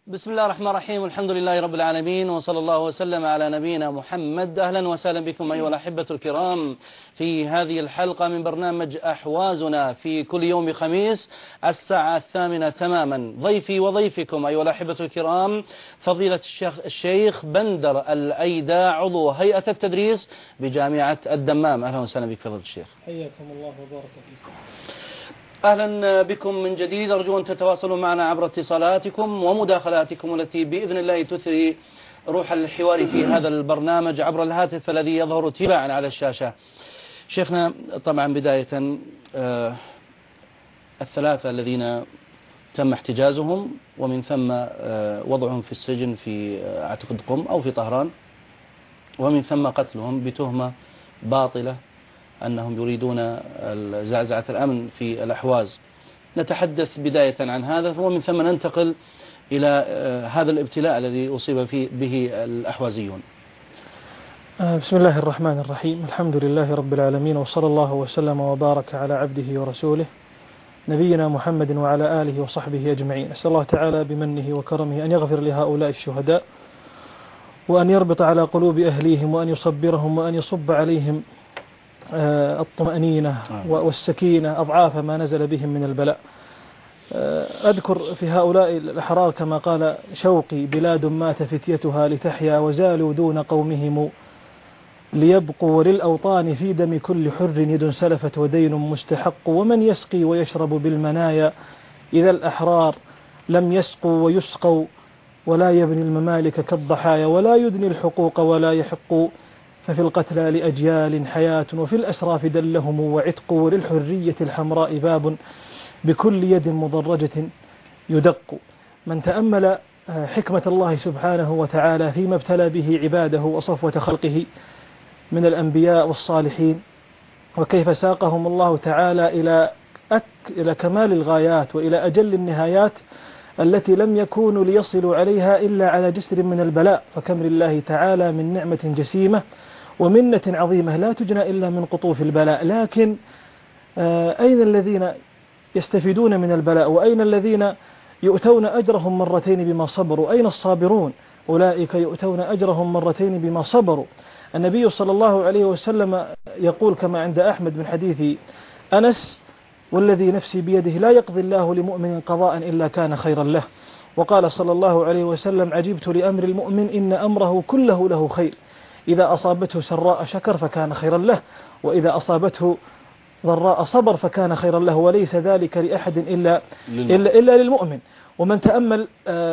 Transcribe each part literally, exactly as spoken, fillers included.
بسم الله الرحمن الرحيم، والحمد لله رب العالمين، وصلى الله وسلم على نبينا محمد. أهلا وسهلا بكم أيها الأحبة الكرام في هذه الحلقة من برنامج أحوازنا في كل يوم خميس الساعة الثامنة تماما. ضيفي وضيفكم أيها الأحبة الكرام فضيلة الشيخ, الشيخ بندر الأيدا، عضو هيئة التدريس بجامعة الدمام. أهلا وسهلا بك فضيلة الشيخ. حياكم الله وبارك فيكم. أهلا بكم من جديد. أرجو أن تتواصلوا معنا عبر اتصالاتكم ومداخلاتكم التي بإذن الله تثري روح الحوار في هذا البرنامج عبر الهاتف الذي يظهر تباعا على الشاشة. شيخنا، طبعا بداية آه الثلاثة الذين تم احتجازهم ومن ثم آه وضعهم في السجن في آه أعتقد قم أو في طهران، ومن ثم قتلهم بتهمة باطلة أنهم يريدون زعزعة الأمن في الأحواز. نتحدث بداية عن هذا ومن ثم ننتقل إلى هذا الابتلاء الذي أصيب فيه به الأحوازيون. بسم الله الرحمن الرحيم. الحمد لله رب العالمين، وصلى الله وسلم وبارك على عبده ورسوله نبينا محمد وعلى آله وصحبه أجمعين. أسأل الله تعالى بمنه وكرمه أن يغفر لهؤلاء الشهداء، وأن يربط على قلوب أهليهم، وأن يصبرهم، وأن يصب عليهم الطمأنينة والسكينة أضعاف ما نزل بهم من البلاء. أذكر في هؤلاء الأحرار كما قال شوقي: بلاد مات فتيتها لتحيا، وزالوا دون قومهم ليبقوا، وللأوطان في دم كل حر يد سلفت ودين مستحق، ومن يسقي ويشرب بالمنايا إذا الأحرار لم يسقوا ويسقوا، ولا يبني الممالك كالضحايا، ولا يدني الحقوق ولا يحق، ففي القتلى لأجيال حياة، وفي الأسراف دلهم وعتق، وللحرية الحمراء باب بكل يد مضرجة يدق. من تأمل حكمة الله سبحانه وتعالى فيما ابتلى به عباده وصفوة خلقه من الأنبياء والصالحين، وكيف ساقهم الله تعالى إلى أك إلى كمال الغايات وإلى أجل النهايات التي لم يكونوا ليصلوا عليها إلا على جسر من البلاء، فكم لله تعالى من نعمة جسيمة ومنة عظيمة لا تجنى إلا من قطوف البلاء. لكن أين الذين يستفيدون من البلاء؟ وأين الذين يؤتون أجرهم مرتين بما صبروا؟ أين الصابرون؟ أولئك يؤتون أجرهم مرتين بما صبروا. النبي صلى الله عليه وسلم يقول كما عند أحمد من حديث أنس: والذي نفسي بيده لا يقضي الله لمؤمن قضاء إلا كان خيرا له. وقال صلى الله عليه وسلم: عجبت لأمر المؤمن إن أمره كله له خير، إذا أصابته سراء شكر فكان خيرا له، وإذا أصابته ضراء صبر فكان خيرا له، وليس ذلك لأحد إلا, إلا, إلا للمؤمن. ومن تأمل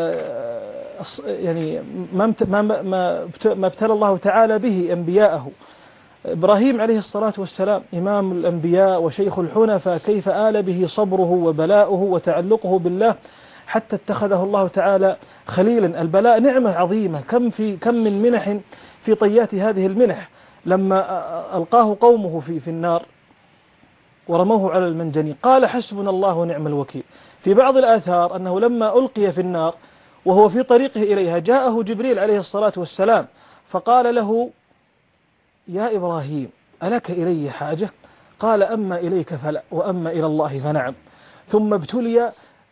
يعني ما ابتلى الله تعالى به أنبياءه. إبراهيم عليه الصلاة والسلام إمام الأنبياء وشيخ الحنفاء، كيف آل به صبره وبلاؤه وتعلقه بالله حتى اتخذه الله تعالى خليلا. البلاء نعمة عظيمة، كم في كم من منح في طيات هذه المنح. لما ألقاه قومه في في النار ورموه على المنجنيق قال: حسبنا الله ونعم الوكيل. في بعض الآثار أنه لما ألقي في النار وهو في طريقه إليها جاءه جبريل عليه الصلاة والسلام فقال له: يا إبراهيم ألك إلي حاجة؟ قال: أما إليك فلا، وأما إلى الله فنعم. ثم ابتلي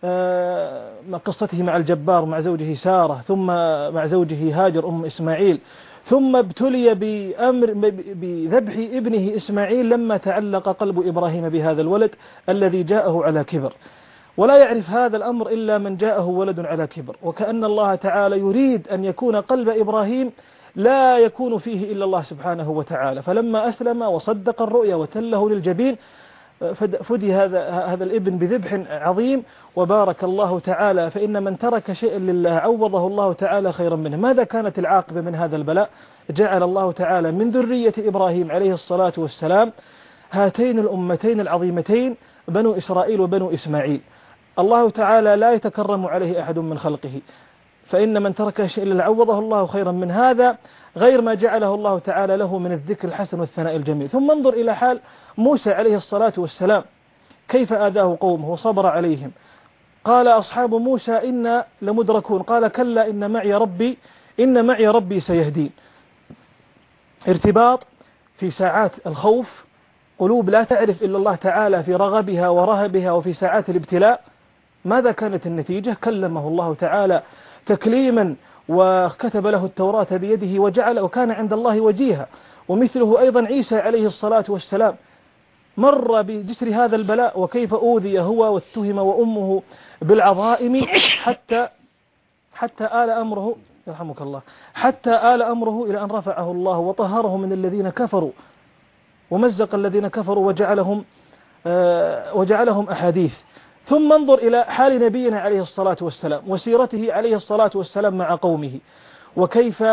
مع قصته مع الجبار مع زوجه سارة، ثم مع زوجه هاجر أم إسماعيل، ثم ابتلي بأمر بذبح ابنه إسماعيل لما تعلق قلب إبراهيم بهذا الولد الذي جاءه على كبر. ولا يعرف هذا الأمر إلا من جاءه ولد على كبر، وكأن الله تعالى يريد أن يكون قلب إبراهيم لا يكون فيه إلا الله سبحانه وتعالى. فلما أسلم وصدق الرؤيا وتله للجبين فدي هذا هذا الابن بذبح عظيم، وبارك الله تعالى. فإن من ترك شيئا لله عوضه الله تعالى خيرا منه. ماذا كانت العاقبة من هذا البلاء؟ جعل الله تعالى من ذرية إبراهيم عليه الصلاة والسلام هاتين الأمتين العظيمتين بنو إسرائيل وبنو إسماعيل. الله تعالى لا يتكرم عليه أحد من خلقه، فإن من ترك شيئا لله عوضه الله خيرا من هذا، غير ما جعله الله تعالى له من الذكر الحسن والثناء الجميل. ثم انظر إلى حال موسى عليه الصلاة والسلام كيف آذاه قومه وصبر عليهم. قال أصحاب موسى إنا لمدركون، قال: كلا إن معي ربي إن معي ربي سيهدين. ارتباط في ساعات الخوف، قلوب لا تعرف إلا الله تعالى في رغبها ورهبها، وفي ساعات الابتلاء ماذا كانت النتيجة؟ كلمه الله تعالى تكليما وكتب له التوراة بيده وجعل وكان عند الله وجيها. ومثله أيضا عيسى عليه الصلاة والسلام مر بجسر هذا البلاء، وكيف أوذي هو واتهم وأمه بالعظائم حتى حتى آل أمره يرحمك الله حتى آل أمره إلى أن رفعه الله وطهره من الذين كفروا ومزق الذين كفروا وجعلهم آه وجعلهم أحاديث. ثم انظر إلى حال نبينا عليه الصلاة والسلام وسيرته عليه الصلاة والسلام مع قومه، وكيف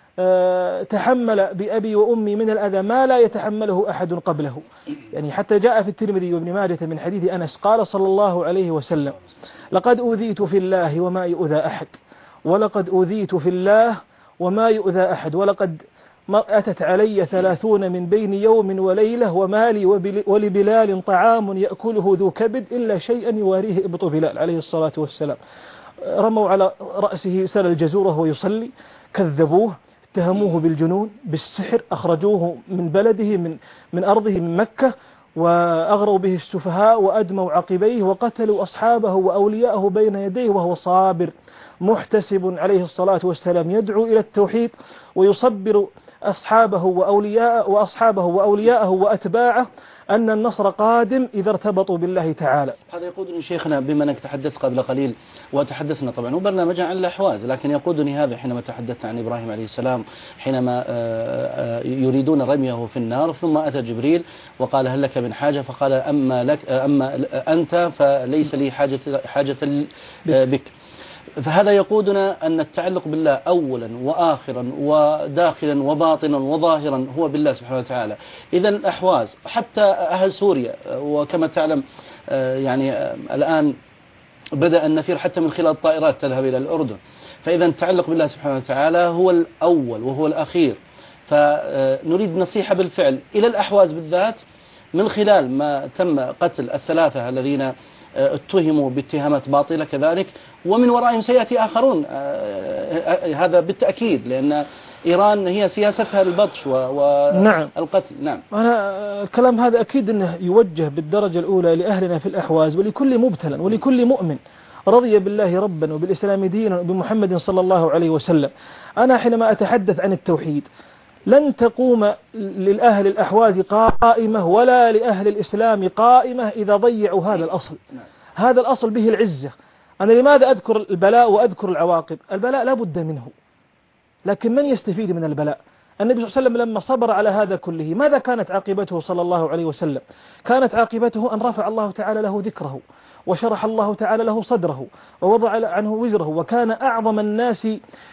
آه تحمل بأبي وأمي من الأذى ما لا يتحمله أحد قبله. يعني حتى جاء في الترمذي وابن ماجه من حديث أنس قال صلى الله عليه وسلم: لقد أوذيت في الله وما يؤذى أحد، ولقد أوذيت في الله وما يؤذى أحد، ولقد أتت علي ثلاثون من بين يوم وليلة ومالي ولبلال طعام يأكله ذو كبد إلا شيئا يواريه إبط بلال عليه الصلاة والسلام. رموا على رأسه سل الجزور وهو يصلي، كذبوه، اتهموه بالجنون بالسحر، أخرجوه من بلده من, من أرضه من مكة، وأغروا به السفهاء وأدموا عقبيه وقتلوا أصحابه وأولياءه بين يديه وهو صابر محتسب عليه الصلاة والسلام يدعو إلى التوحيد ويصبر أصحابه وأولياءه وأصحابه وأولياءه وأتباعه أن النصر قادم إذا ارتبطوا بالله تعالى. هذا يقودني شيخنا بما أنك تحدثت قبل قليل وتحدثنا طبعا وبرنامجا عن الأحواز، لكن يقودني هذا حينما تحدثت عن إبراهيم عليه السلام حينما يريدون رميه في النار، ثم أتى جبريل وقال: هل لك من حاجة؟ فقال: أما, لك أما أنت فليس لي حاجة, حاجة بك. فهذا يقودنا أن التعلق بالله أولا وآخرا وداخلا وباطنا وظاهرا هو بالله سبحانه وتعالى. إذا الأحواز حتى أهل سوريا، وكما تعلم يعني الآن بدأ النفير حتى من خلال الطائرات تذهب إلى الأردن، فإذا التعلق بالله سبحانه وتعالى هو الأول وهو الأخير. فنريد نصيحة بالفعل إلى الأحواز بالذات من خلال ما تم قتل الثلاثة الذين اتهموا باتهامات باطلة كذلك، ومن ورائهم سيأتي آخرون، هذا بالتأكيد، لأن إيران هي سياستها البطش والقتل. نعم. أنا الكلام هذا أكيد أنه يوجه بالدرجة الأولى لأهلنا في الأحواز ولكل مبتلى ولكل مؤمن رضي بالله ربا وبالإسلام دينا وبمحمد صلى الله عليه وسلم. أنا حينما أتحدث عن التوحيد لن تقوم للأهل الأحواز قائمة ولا لأهل الإسلام قائمة إذا ضيعوا هذا الأصل. هذا الأصل به العزة. أنا لماذا أذكر البلاء وأذكر العواقب؟ البلاء لا بد منه، لكن من يستفيد من البلاء؟ النبي صلى الله عليه وسلم لما صبر على هذا كله ماذا كانت عاقبته صلى الله عليه وسلم؟ كانت عاقبته أن رفع الله تعالى له ذكره، وشرح الله تعالى له صدره، ووضع عنه وزره، وكان أعظم الناس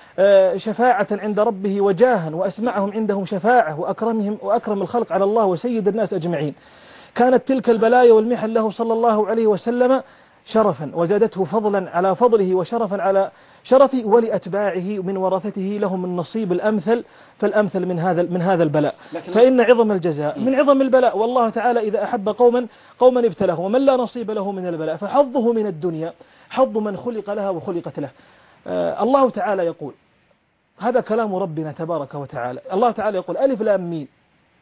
شفاعة عند ربه وجاها، وأسمعهم عندهم شفاعة، وأكرمهم وأكرم الخلق على الله وسيد الناس أجمعين. كانت تلك البلايا والمحن له صلى الله عليه وسلم شرفا، وزادته فضلا على فضله وشرفا على شرفه، ولأتباعه من ورثته لهم النصيب الأمثل فالأمثل من هذا من هذا البلاء. فإن عظم الجزاء من عظم البلاء، والله تعالى إذا أحب قوما قوما ابتلاه، ومن لا نصيب له من البلاء فحظه من الدنيا حظ من خلق لها وخلقت له. آه الله تعالى يقول، هذا كلام ربنا تبارك وتعالى، الله تعالى يقول: ألف لام ميم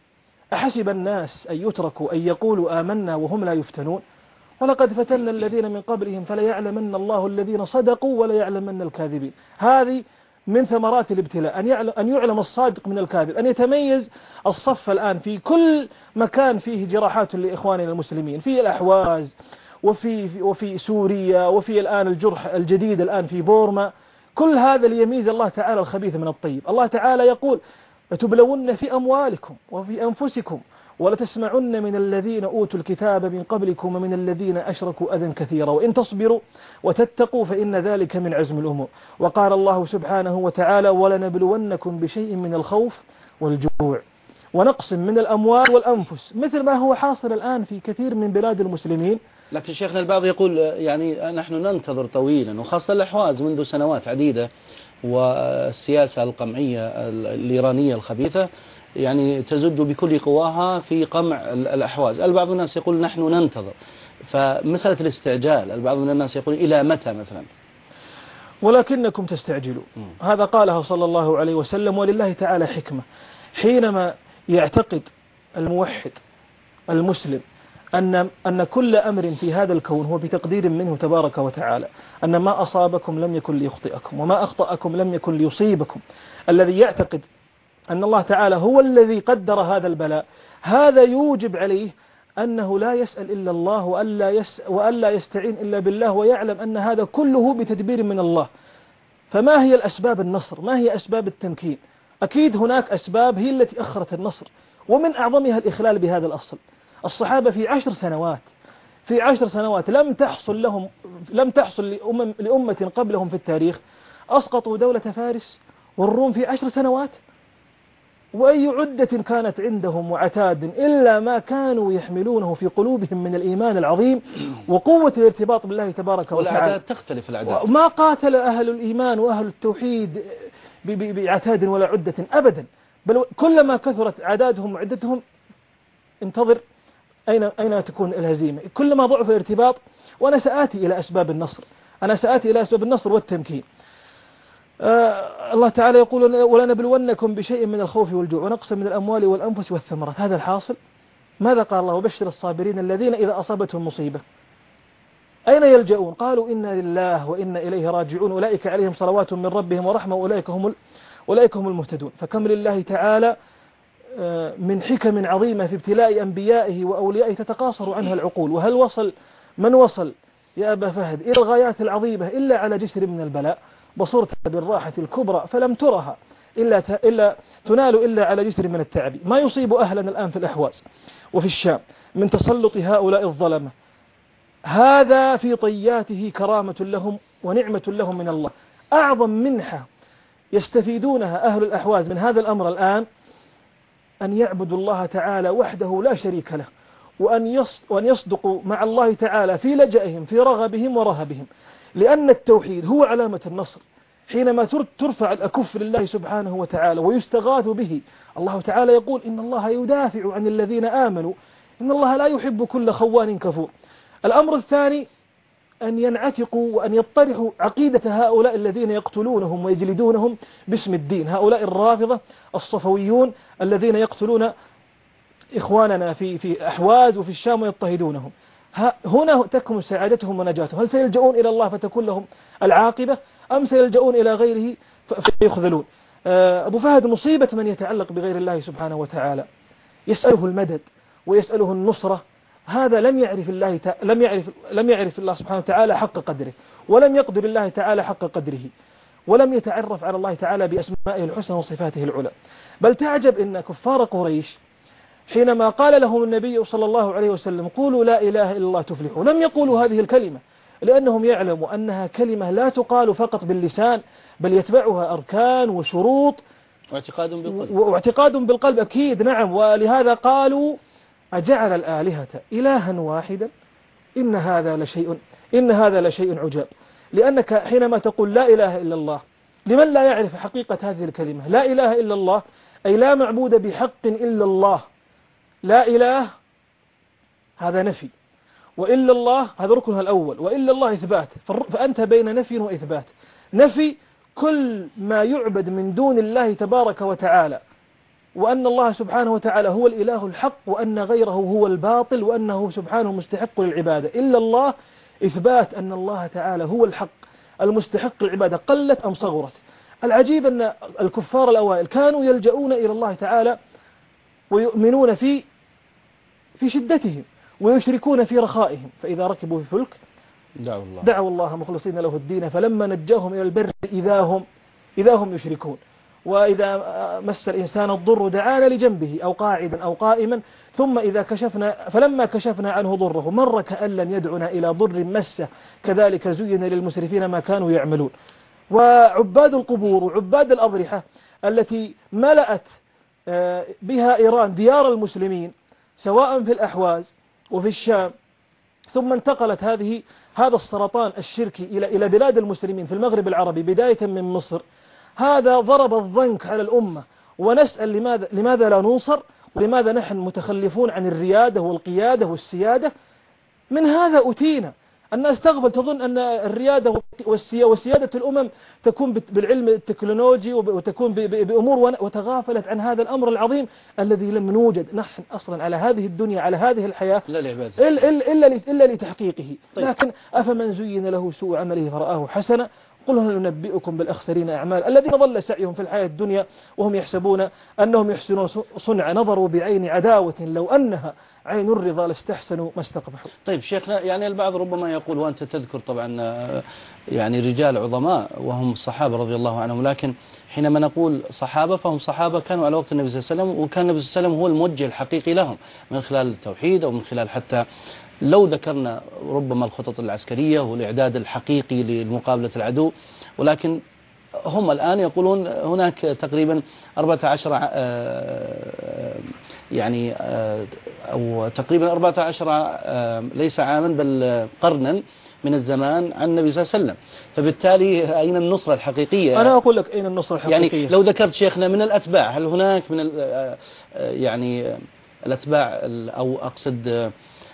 أحسب الناس أن يتركوا أن يقولوا آمنا وهم لا يفتنون ولقد فتنا الذين من قبلهم فليعلمن الله الذين صدقوا وليعلمن الكاذبين. هذه من ثمرات الابتلاء، أن يعلم, أن يعلم الصادق من الكاذب، أن يتميز الصف الآن في كل مكان فيه جراحات لإخواننا المسلمين، في الأحواز وفي, وفي سوريا، وفي الآن الجرح الجديد الآن في بورما. كل هذا ليميز الله تعالى الخبيث من الطيب. الله تعالى يقول: لتبلون في أموالكم وفي أنفسكم ولتسمعن من الذين أوتوا الكتاب من قبلكم ومن الذين أشركوا أذى كثيرا وإن تصبروا وتتقوا فإن ذلك من عزم الأمور. وقال الله سبحانه وتعالى: ولنبلونكم بشيء من الخوف والجوع ونقص من الأموال والأنفس، مثل ما هو حاصل الآن في كثير من بلاد المسلمين. لكن شيخنا البعض يقول يعني نحن ننتظر طويلا، وخاصة الأحواز منذ سنوات عديدة، والسياسة القمعية الإيرانية الخبيثة يعني تزج بكل قواها في قمع الأحواز. البعض الناس يقول نحن ننتظر، فمسألة الاستعجال البعض من الناس يقول إلى متى مثلا؟ ولكنكم تستعجلوا. هذا قاله صلى الله عليه وسلم، ولله تعالى حكمة. حينما يعتقد الموحد المسلم أن أن كل أمر في هذا الكون هو بتقدير منه تبارك وتعالى، أن ما أصابكم لم يكن ليخطئكم وما أخطأكم لم يكن ليصيبكم. الذي يعتقد أن الله تعالى هو الذي قدر هذا البلاء، هذا يوجب عليه أنه لا يسأل إلا الله وألا, يس وألا يستعين إلا بالله، ويعلم أن هذا كله بتدبير من الله. فما هي الأسباب النصر؟ ما هي أسباب التمكين؟ أكيد هناك أسباب هي التي أخرت النصر، ومن أعظمها الإخلال بهذا الأصل. الصحابة في عشر سنوات في عشر سنوات لم تحصل لهم لم تحصل لأمم لأمة قبلهم في التاريخ، أسقطوا دولة فارس والروم في عشر سنوات. وأي عدة كانت عندهم وعتاد إلا ما كانوا يحملونه في قلوبهم من الإيمان العظيم وقوة الارتباط بالله تبارك وتعالى. والأعداد تختلف الأعداد، ما قاتل أهل الإيمان وأهل التوحيد بعتاد ولا عدة أبدا، بل كلما كثرت عدادهم وعدتهم انتظر أين أين تكون الهزيمة. كلما ضعف الارتباط. وأنا سآتي إلى أسباب النصر أنا سآتي إلى أسباب النصر والتمكين. آه الله تعالى يقول ولنبلونكم بشيء من الخوف والجوع ونقص من الأموال والأنفس والثمرات. هذا الحاصل. ماذا قال الله؟ وبشر الصابرين الذين إذا أصابتهم مصيبة أين يلجؤون؟ قالوا إنا لله وإنا إليه راجعون أولئك عليهم صلوات من ربهم ورحمة وأولئك هم أولئك هم المهتدون. فكم لله تعالى من حكم عظيمة في ابتلاء أنبيائه وأوليائه تتقاصر عنها العقول. وهل وصل من وصل يا أبا فهد إلى الغايات العظيمة إلا على جسر من البلاء؟ بصرت بالراحة الكبرى فلم ترها إلا, إلا تنال إلا على جسر من التعب. ما يصيب أهلنا الآن في الأحواز وفي الشام من تسلط هؤلاء الظلمة، هذا في طياته كرامة لهم ونعمة لهم من الله. أعظم منحة يستفيدونها أهل الأحواز من هذا الأمر الآن أن يعبدوا الله تعالى وحده لا شريك له، وأن يصدقوا مع الله تعالى في لجأهم في رغبهم ورهبهم، لأن التوحيد هو علامة النصر. حينما ترفع الأكف لله سبحانه وتعالى ويستغاث به، الله تعالى يقول إن الله يدافع عن الذين آمنوا إن الله لا يحب كل خوان كفور. الأمر الثاني أن ينعتقوا وأن يطرحوا عقيدة هؤلاء الذين يقتلونهم ويجلدونهم باسم الدين، هؤلاء الرافضة الصفويون الذين يقتلون إخواننا في في أحواز وفي الشام ويضطهدونهم. هنا تكمن سعادتهم ونجاتهم. هل سيلجؤون إلى الله فتكون لهم العاقبة، أم سيلجؤون إلى غيره فيخذلون؟ أبو فهد، مصيبة من يتعلق بغير الله سبحانه وتعالى يسأله المدد ويسأله النصرة، هذا لم يعرف الله ت... لم يعرف لم يعرف الله سبحانه وتعالى حق قدره، ولم يقدر الله تعالى حق قدره، ولم يتعرف على الله تعالى بأسمائه الحسنى وصفاته العلى. بل تعجب إن كفار قريش حينما قال لهم النبي صلى الله عليه وسلم قولوا لا إله إلا الله تفلحوا، لم يقولوا هذه الكلمة، لأنهم يعلموا أنها كلمة لا تقال فقط باللسان، بل يتبعها أركان وشروط واعتقاد بالقلب. واعتقاد بالقلب أكيد، نعم. ولهذا قالوا أجعل الآلهة إلها واحدا إن هذا لشيء إن هذا لشيء عجاب. لأنك حينما تقول لا إله إلا الله، لمن لا يعرف حقيقة هذه الكلمة، لا إله إلا الله أي لا معبود بحق إلا الله. لا إله هذا نفي، وإلا الله هذا ركنها الأول، وإلا الله إثبات. فأنت بين نفي وإثبات. نفي كل ما يعبد من دون الله تبارك وتعالى، وأن الله سبحانه وتعالى هو الإله الحق، وأن غيره هو الباطل، وأنه سبحانه مستحق للعبادة. إلا الله إثبات أن الله تعالى هو الحق المستحق للعبادة، قلت أم صغرت. العجيب أن الكفار الأوائل كانوا يلجؤون إلى الله تعالى ويؤمنون في في شدتهم ويشركون في رخائهم، فإذا ركبوا في فلك دعوا الله دعوا الله مخلصين له الدين فلما نجاهم إلى البر إذا هم إذا هم يشركون. وإذا مس الإنسان الضر دعانا لجنبه أو قاعدا أو قائما ثم إذا كشفنا فلما كشفنا عنه ضره مر كأن لم يدعنا إلى ضر مسه كذلك زين للمسرفين ما كانوا يعملون. وعباد القبور وعباد الأضرحة التي ملأت بها إيران ديار المسلمين سواء في الأحواز وفي الشام، ثم انتقلت هذه هذا السرطان الشركي إلى إلى بلاد المسلمين في المغرب العربي بداية من مصر. هذا ضرب الضنك على الأمة، ونسأل لماذا لماذا لا ننصر، ولماذا نحن متخلفون عن الريادة والقيادة والسيادة؟ من هذا أتينا. الناس تغفل، تظن أن الريادة وسيادة الأمم تكون بالعلم التكنولوجي وتكون بأمور، وتغافلت عن هذا الأمر العظيم الذي لم نوجد نحن أصلا على هذه الدنيا على هذه الحياة إلا, إلا, إلا لتحقيقه. لكن أفمن زين له سوء عمله فرآه حسنا قل هل ننبئكم بالأخسرين أعمال الذين ضل سعيهم في الحياة الدنيا وهم يحسبون أنهم يحسنون صنع، نظروا بعين عداوة لو أنها عين الرضا لاستحسنوا ما استقبحوا. طيب شيخنا، يعني البعض ربما يقول، وأنت تذكر طبعا يعني رجال عظماء وهم الصحابة رضي الله عنهم، لكن حينما نقول صحابة فهم صحابة كانوا على وقت النبي صلى الله عليه وسلم، وكان النبي صلى الله عليه وسلم هو الموجه الحقيقي لهم من خلال التوحيد، أو من خلال حتى لو ذكرنا ربما الخطط العسكرية والإعداد الحقيقي لمقابلة العدو. ولكن هم الآن يقولون هناك تقريبا أربعة عشر يعني أو تقريبا أربعة عشر ليس عاما بل قرنا من الزمان عن النبي صلى الله عليه وسلم، فبالتالي أين النصرة الحقيقية؟ أنا أقول لك أين النصرة الحقيقية. يعني لو ذكرت شيخنا من الأتباع، هل هناك من يعني الأتباع أو أقصد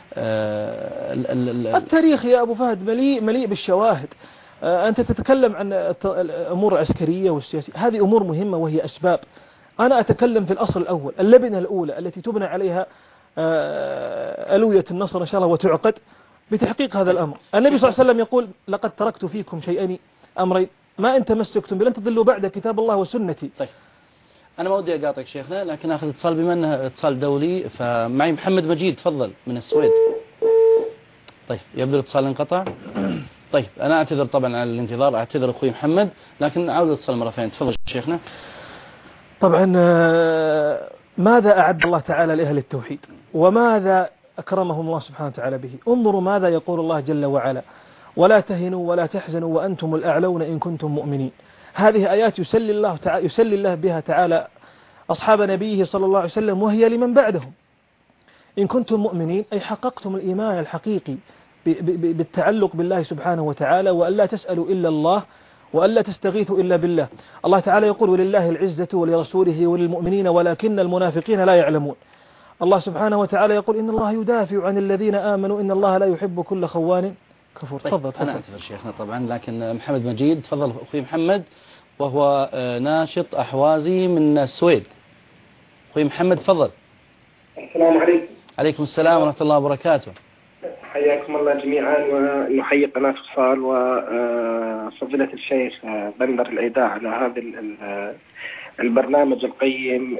التاريخ يا أبو فهد مليء مليء بالشواهد. أنت تتكلم عن الأمور العسكرية والسياسية، هذه أمور مهمة وهي أسباب. أنا أتكلم في الأصل الأول، اللبنة الأولى التي تبنى عليها ألوية النصر إن شاء الله وتعقد بتحقيق هذا الأمر. النبي صلى الله عليه وسلم يقول لقد تركت فيكم شيئين أمرين ما إن تمسكتم بلن تضلوا بعد كتاب الله وسنتي. طيب أنا ما ودي أقاطعك شيخنا، لكن أخذ اتصال بما أنه اتصال دولي، فمعي محمد مجيد تفضل من السويد. طيب يبدو الاتصال انقطع. طيب أنا أعتذر طبعا على الانتظار، أعتذر أخوي محمد، لكن أعود الاتصال مرة ثانية. تفضل شيخنا. طبعا ماذا أعد الله تعالى لأهل التوحيد وماذا أكرمهم الله سبحانه وتعالى به؟ انظروا ماذا يقول الله جل وعلا: ولا تهنوا ولا تحزنوا وأنتم الأعلون إن كنتم مؤمنين. هذه آيات يسلي الله تعالى يسلي الله بها تعالى أصحاب نبيه صلى الله عليه وسلم، وهي لمن بعدهم. إن كنتم مؤمنين أي حققتم الإيمان الحقيقي بالتعلق بالله سبحانه وتعالى، وأن لا تسألوا إلا الله وأن لا تستغيثوا إلا بالله. الله تعالى يقول: ولله العزة ولرسوله وللمؤمنين ولكن المنافقين لا يعلمون. الله سبحانه وتعالى يقول: إن الله يدافع عن الذين آمنوا إن الله لا يحب كل خوان كفور. طيب تفضل. أنا أعتذر شيخنا طبعا، لكن محمد مجيد تفضل أخوي محمد، وهو ناشط أحوازي من السويد. أخوي محمد تفضل. السلام عليكم. عليكم السلام ورحمة الله وبركاته. حياكم الله جميعا، ونحيي قناة فصال وفضيلة الشيخ بندر العيداء على هذا البرنامج القيم،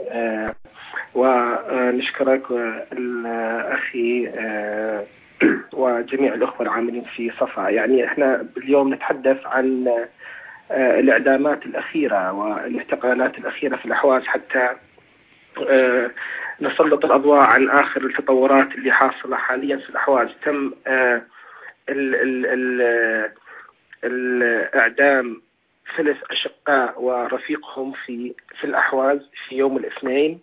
ونشكرك الأخي وجميع الأخوة العاملين في صفا. يعني احنا اليوم نتحدث عن الإعدامات الأخيرة والاعتقالات الأخيرة في الأحواز، حتى نسلط الأضواء عن آخر التطورات اللي حاصلة حاليا في الأحواز. تم ال ال ال الإعدام ثلاث أشقاء ورفيقهم في في الأحواز في يوم الاثنين.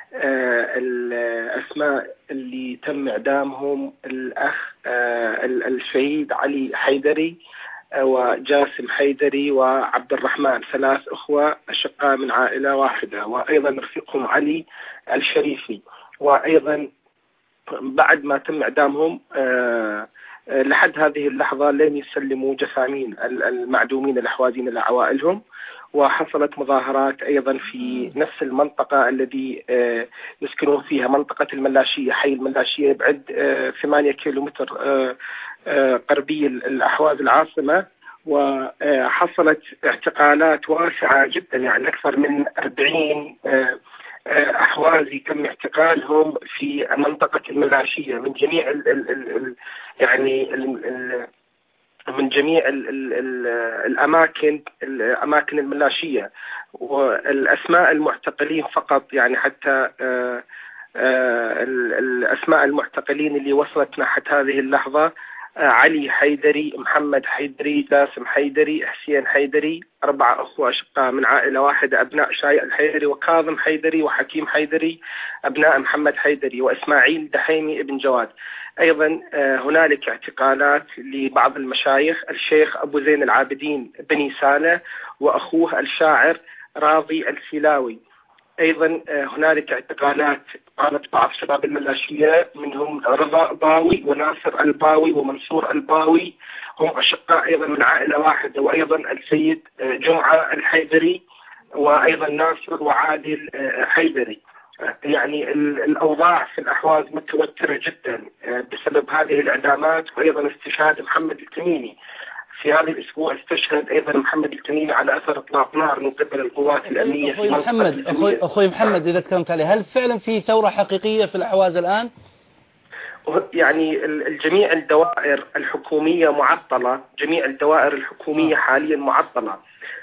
الأسماء اللي تم إعدامهم: الأخ الشهيد علي حيدري وجاسم حيدري وعبد الرحمن، ثلاث أخوة أشقاء من عائلة واحدة، وأيضا رفيقهم علي الشريفي. وأيضا بعد ما تم إعدامهم لحد هذه اللحظة لم يسلموا جثامين المعدومين الأحوازين إلى عوائلهم. وحصلت مظاهرات أيضا في نفس المنطقة الذي يسكنون فيها، منطقة الملاشية، حي الملاشية، يبعد ثمانية كيلومتر غربي الأحواز العاصمة. وحصلت اعتقالات واسعة جدا، يعني أكثر من أربعين أحوازي تم اعتقالهم في منطقة الملاشية من جميع ال ال ال يعني ال ال من جميع ال ال ال الأماكن الأماكن الملاشية. والأسماء المعتقلين فقط، يعني حتى آآ آآ الأسماء المعتقلين اللي وصلتنا حتى هذه اللحظة: علي حيدري، محمد حيدري، جاسم حيدري، حسين حيدري، أربعة أخوة أشقاء من عائلة واحدة، أبناء شايع الحيدري وكاظم حيدري وحكيم حيدري، أبناء محمد حيدري، وإسماعيل دحيمي ابن جواد. أيضا هنالك اعتقالات لبعض المشايخ: الشيخ أبو زين العابدين بني سالة وأخوه الشاعر راضي الفيلاوي. أيضا هنالك اعتقالات قامت بعض شباب الملاشية منهم رضا باوي وناصر الباوي ومنصور الباوي، هم أشقاء أيضا من عائلة واحدة، وأيضا السيد جمعة الحيدري وأيضا ناصر وعادل حيدري. يعني الأوضاع في الأحواز متوترة جدا بسبب هذه الإعدامات، وأيضا استشهاد محمد التميمي. في هذا الأسبوع استشهد أيضا محمد التميمي على أثر إطلاق نار من قبل القوات الأمنية. أخوي محمد أخوي, أخوي محمد إذا تكلمت عليه، هل فعلا في ثورة حقيقية في الأحواز الآن؟ يعني الجميع الدوائر الحكومية معطلة، جميع الدوائر الحكومية حاليا معطلة،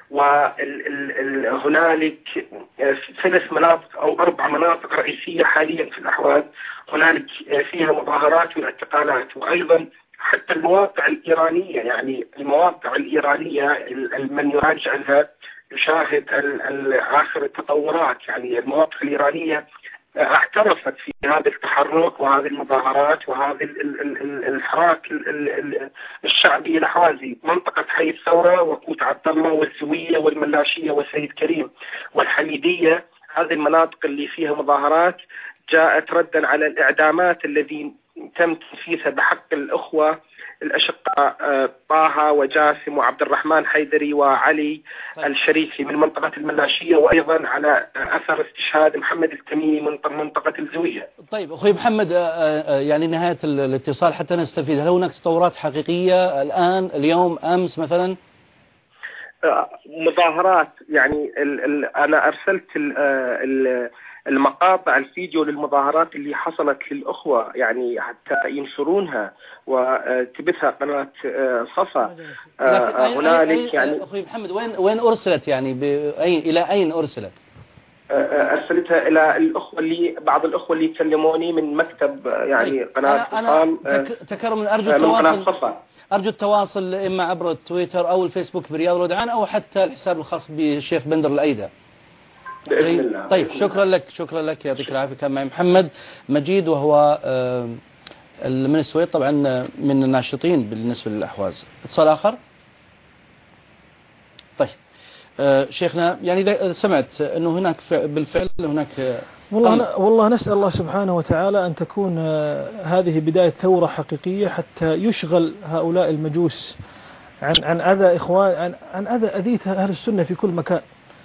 وهنالك ثلاث مناطق أو أربع مناطق رئيسية حاليا في الأحواز هنالك فيها مظاهرات واعتقالات، وأيضا حتى المواقع الإيرانية، يعني المواقع الإيرانية من يراجعها يشاهد آخر التطورات. يعني المواقع الإيرانية اعترفت في هذا التحرك وهذه المظاهرات وهذا الحراك الشعبي الأحوازي. منطقة حي الثورة وكوت عبد الله والزوية والملاشية والسيد كريم والحميدية، هذه المناطق اللي فيها مظاهرات جاءت ردا على الإعدامات الذي تم تنفيذها بحق الأخوة الأشقاء طه وجاسم وعبد الرحمن حيدري وعلي الشريفي من منطقة الملاشية، وأيضا على أثر استشهاد محمد التميمي من منطقة الزوية. طيب أخوي محمد، يعني نهاية الاتصال حتى نستفيد، هل هناك تطورات حقيقية الآن اليوم أمس مثلا؟ مظاهرات، يعني ال ال أنا أرسلت ال ال المقاطع الفيديو للمظاهرات اللي حصلت للأخوة يعني حتى ينشرونها وتبثها قناة صفا. هنالك يعني أخوي محمد وين وين أرسلت، يعني بأي إلى أين أرسلت؟ أرسلتها إلى الأخوة اللي بعض الأخوة اللي كلموني من مكتب يعني قناة صفا. تكرم أرجو التواصل أرجو التواصل إما عبر التويتر أو الفيسبوك برياض ردعان أو حتى الحساب الخاص بالشيخ بندر الأيدة. بإذن الله. طيب شكرا لك شكرا لك يعطيك العافية. كان معي محمد مجيد وهو من السويد طبعا من الناشطين بالنسبة للأحواز. اتصال آخر. طيب شيخنا، يعني سمعت أنه هناك بالفعل هناك والله والله نسأل الله سبحانه وتعالى أن تكون هذه بداية ثورة حقيقية حتى يشغل هؤلاء المجوس عن عن أذى إخوان عن عن أذى أذية أهل السنة في كل مكان.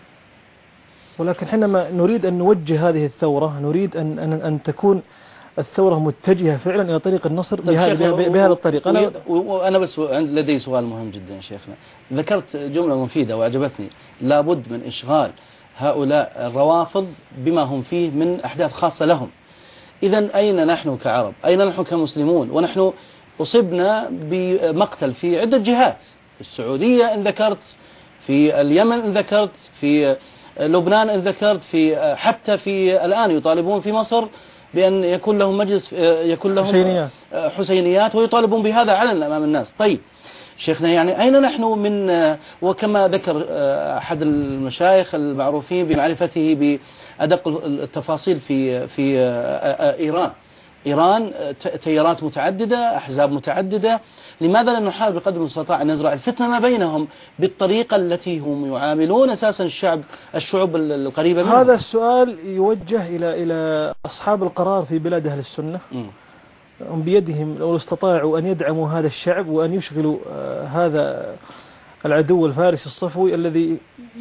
ولكن حينما نريد أن نوجه هذه الثورة، نريد أن أن أن تكون الثورة متجهة فعلا إلى طريق النصر بهذا بهذا الطريق. أنا وأنا بس لدي سؤال مهم جدا شيخنا، ذكرت جملة مفيدة وأعجبتني، لابد من إشغال هؤلاء الروافض بما هم فيه من أحداث خاصة لهم. إذا أين نحن كعرب؟ أين نحن كمسلمون؟ ونحن أصبنا بمقتل في عدة جهات، في السعودية إن ذكرت، في اليمن إن ذكرت، في لبنان إن ذكرت، في حتى في الآن يطالبون في مصر بأن يكون لهم مجلس، يكون لهم حسينيات, حسينيات ويطالبون بهذا علنا أمام الناس. طيب شيخنا، يعني أين نحن من، وكما ذكر أحد المشايخ المعروفين بمعرفته بأدق التفاصيل في في إيران إيران تيارات متعددة، أحزاب متعددة، لماذا لا نحاول بقدر المستطاع أن نزرع الفتنة ما بينهم بالطريقة التي هم يعاملون أساسا الشعب الشعوب القريبة منهم؟ هذا السؤال يوجه إلى إلى أصحاب القرار في بلاد أهل السنة. م. هم بيدهم لو استطاعوا أن يدعموا هذا الشعب وأن يشغلوا هذا العدو الفارسي الصفوي الذي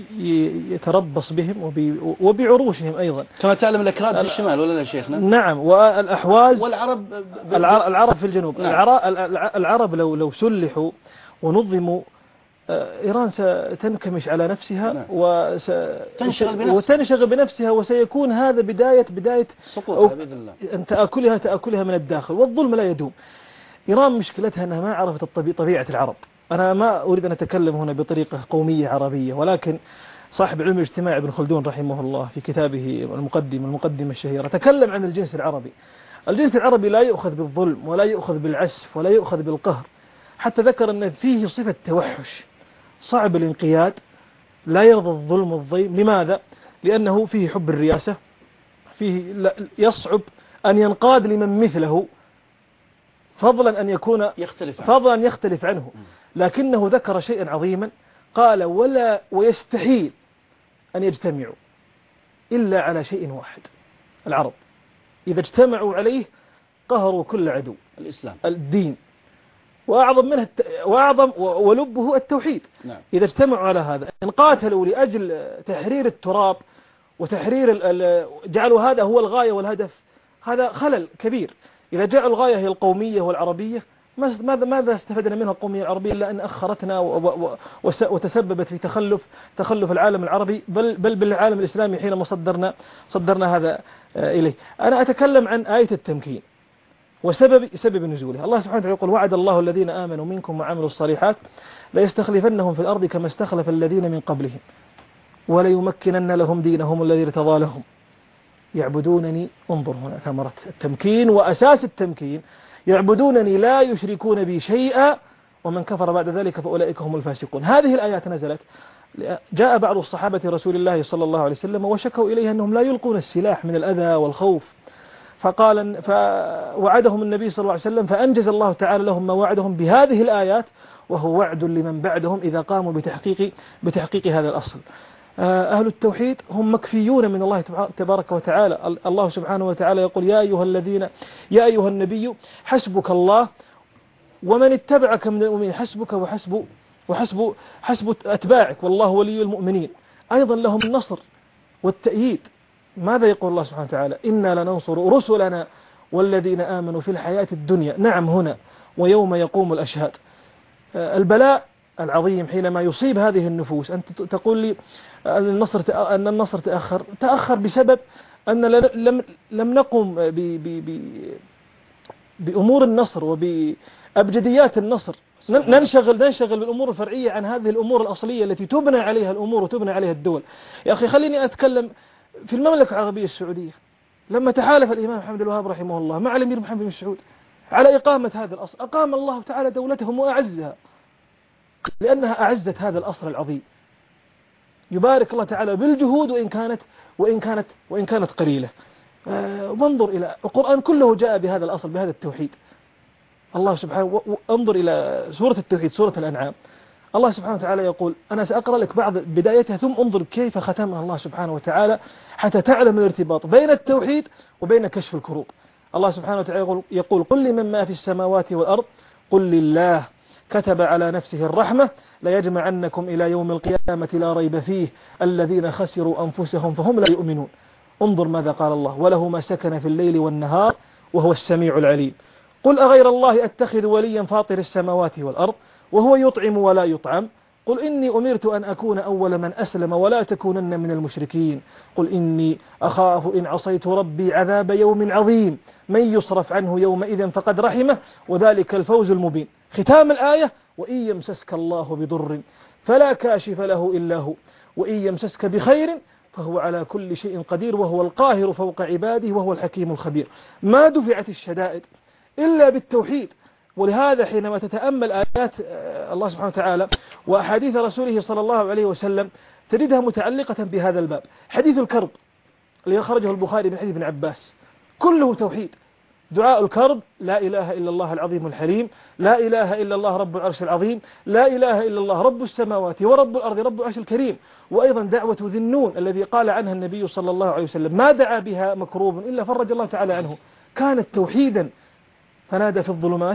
يتربص بهم وبعروشهم أيضا. كما تعلم الأكراد في الشمال ولا لا شيخنا؟ نعم، والأحواز والعرب العرب في الجنوب. نعم. العرب لو لو سلحوا ونظموا إيران ستنكمش على نفسها. نعم. وتنشغل بنفسها. وتنشغل بنفسها وسيكون هذا بداية بداية سقوطها بإذن الله. أن تأكلها تأكلها من الداخل، والظلم لا يدوم. إيران مشكلتها أنها ما عرفت طبيعة العرب. أنا ما أريد أن أتكلم هنا بطريقة قومية عربية، ولكن صاحب علم الاجتماع ابن خلدون رحمه الله في كتابه المقدمة المقدمة الشهيرة تكلم عن الجنس العربي. الجنس العربي لا يؤخذ بالظلم ولا يؤخذ بالعسف ولا يؤخذ بالقهر، حتى ذكر أن فيه صفة توحش، صعب الانقياد، لا يرضى الظلم والضيم. لماذا؟ لأنه فيه حب الرياسة، فيه يصعب أن ينقاد لمن مثله، فضلا أن يكون يختلف عنه. فضلا أن يختلف عنه. لكنه ذكر شيئا عظيما، قال ولا ويستحيل أن يجتمعوا. إلا على شيء واحد: العرب. إذا اجتمعوا عليه قهروا كل عدو، الإسلام، الدين، وأعظم منه الت... وأعظم ولبه التوحيد. نعم. إذا اجتمعوا على هذا، إن قاتلوا لأجل تحرير التراب وتحرير ال... ال... جعلوا هذا هو الغاية والهدف، هذا خلل كبير. إذا جعلوا الغاية هي القومية والعربية، ماذا ماذا استفدنا منها القومية العربية إلا أن أخرتنا و... و... وس... وتسببت في تخلف تخلف العالم العربي، بل بل بالعالم الإسلامي حينما صدرنا صدرنا هذا إليه. أنا أتكلم عن آية التمكين وسبب سبب نزوله. الله سبحانه وتعالى يقول: وعد الله الذين آمنوا منكم وعملوا الصالحات ليستخلفنهم في الأرض كما استخلف الذين من قبلهم وليمكنن لهم دينهم الذي ارتضى لهم يعبدونني. انظر هنا ثمرة التمكين وأساس التمكين: يعبدونني لا يشركون بي شيئا ومن كفر بعد ذلك فأولئك هم الفاسقون. هذه الآيات نزلت، جاء بعض الصحابة رسول الله صلى الله عليه وسلم وشكوا إليه أنهم لا يلقون السلاح من الأذى والخوف، فقال فوعدهم النبي صلى الله عليه وسلم فأنجز الله تعالى لهم ما وعدهم بهذه الآيات، وهو وعد لمن بعدهم إذا قاموا بتحقيق بتحقيق هذا الأصل. أهل التوحيد هم مكفيون من الله تبارك وتعالى. الله سبحانه وتعالى يقول: يا أيها الذين يا أيها النبي حسبك الله ومن اتبعك من المؤمنين. حسبك وحسب وحسب حسب أتباعك، والله ولي المؤمنين. أيضا لهم النصر والتأييد. ماذا يقول الله سبحانه وتعالى؟ إنا لننصر رسلنا والذين آمنوا في الحياة الدنيا، نعم هنا ويوم يقوم الأشهاد. البلاء العظيم حينما يصيب هذه النفوس. أنت تقول لي أن النصر أن النصر تأخر تأخر بسبب أن لم لم نقم ب ب بأمور النصر وبأبجديات النصر. ننشغل ننشغل بالأمور الفرعية عن هذه الأمور الأصلية التي تبنى عليها الأمور وتبنى عليها الدول. يا أخي خليني أتكلم في المملكة العربية السعودية، لما تحالف الإمام محمد الوهاب رحمه الله مع الأمير محمد بن سعود على إقامة هذا الأصل، أقام الله تعالى دولتهم وأعزها لأنها أعزت هذا الأصل العظيم. يبارك الله تعالى بالجهود وإن كانت وإن كانت وإن كانت قليلة. وانظر إلى القرآن كله جاء بهذا الأصل، بهذا التوحيد. الله سبحانه انظر إلى سورة التوحيد، سورة الأنعام. الله سبحانه وتعالى يقول، أنا سأقرأ لك بعض بدايتها ثم انظر كيف ختمها الله سبحانه وتعالى حتى تعلم الارتباط بين التوحيد وبين كشف الكروب. الله سبحانه وتعالى يقول: قل لمن ما في السماوات والأرض قل لله كتب على نفسه الرحمة ليجمعنكم إلى يوم القيامة لا ريب فيه الذين خسروا أنفسهم فهم لا يؤمنون. انظر ماذا قال الله: وله ما سكن في الليل والنهار وهو السميع العليم. قل أغير الله أتخذ وليا فاطر السماوات والأرض وهو يطعم ولا يطعم. قل إني أمرت أن أكون أول من أسلم ولا تكونن من المشركين. قل إني أخاف إن عصيت ربي عذاب يوم عظيم من يصرف عنه يومئذ فقد رحمه وذلك الفوز المبين. ختام الآية: وإن يمسسك الله بضر فلا كاشف له إلا هو وإن يمسسك بخير فهو على كل شيء قدير وهو القاهر فوق عباده وهو الحكيم الخبير. ما دفعت الشدائد إلا بالتوحيد. ولهذا حينما تتأمل آيات الله سبحانه وتعالى وأحاديث رسوله صلى الله عليه وسلم تجدها متعلقة بهذا الباب. حديث الكرب الذي أخرجه البخاري من حديث ابن عباس كله توحيد. دعاء الكرب: لا إله إلا الله العظيم الحليم، لا إله إلا الله رب العرش العظيم، لا إله إلا الله رب السماوات ورب الأرض رب العرش الكريم. وأيضا دعوة ذي النون الذي قال عنها النبي صلى الله عليه وسلم: ما دعا بها مكروب إلا فرج الله تعالى عنه. كانت توحيدا. فنادى في الظلمات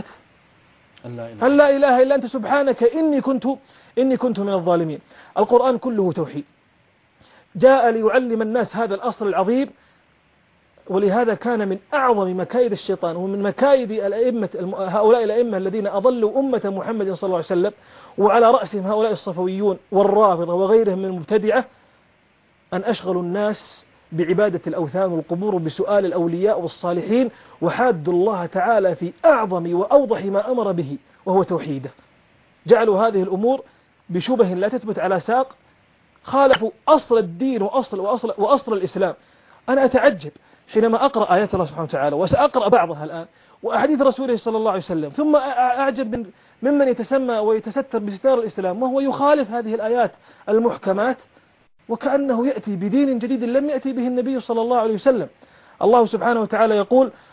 أن لا إله إلا أنت سبحانك إني كنت إني كنت من الظالمين. القرآن كله توحيد، جاء ليعلم الناس هذا الأصل العظيم. ولهذا كان من أعظم مكايد الشيطان ومن مكايد الأئمة هؤلاء الأئمة الذين أضلوا أمة محمد صلى الله عليه وسلم وعلى رأسهم هؤلاء الصفويون والرافضة وغيرهم من المبتدعة أن أشغلوا الناس بعبادة الأوثان والقبور وبسؤال الأولياء والصالحين وحادوا الله تعالى في أعظم وأوضح ما أمر به وهو توحيده. جعلوا هذه الأمور بشبه لا تثبت على ساق، خالفوا أصل الدين وأصل, وأصل, وأصل الإسلام. أنا أتعجب حينما أقرأ آيات الله سبحانه وتعالى وسأقرأ بعضها الآن وأحاديث رسوله صلى الله عليه وسلم، ثم أعجب ممن يتسمى ويتستر بستار الإسلام وهو يخالف هذه الآيات المحكمات وكأنه يأتي بدين جديد لم يأتي به النبي صلى الله عليه وسلم. الله سبحانه وتعالى يقول: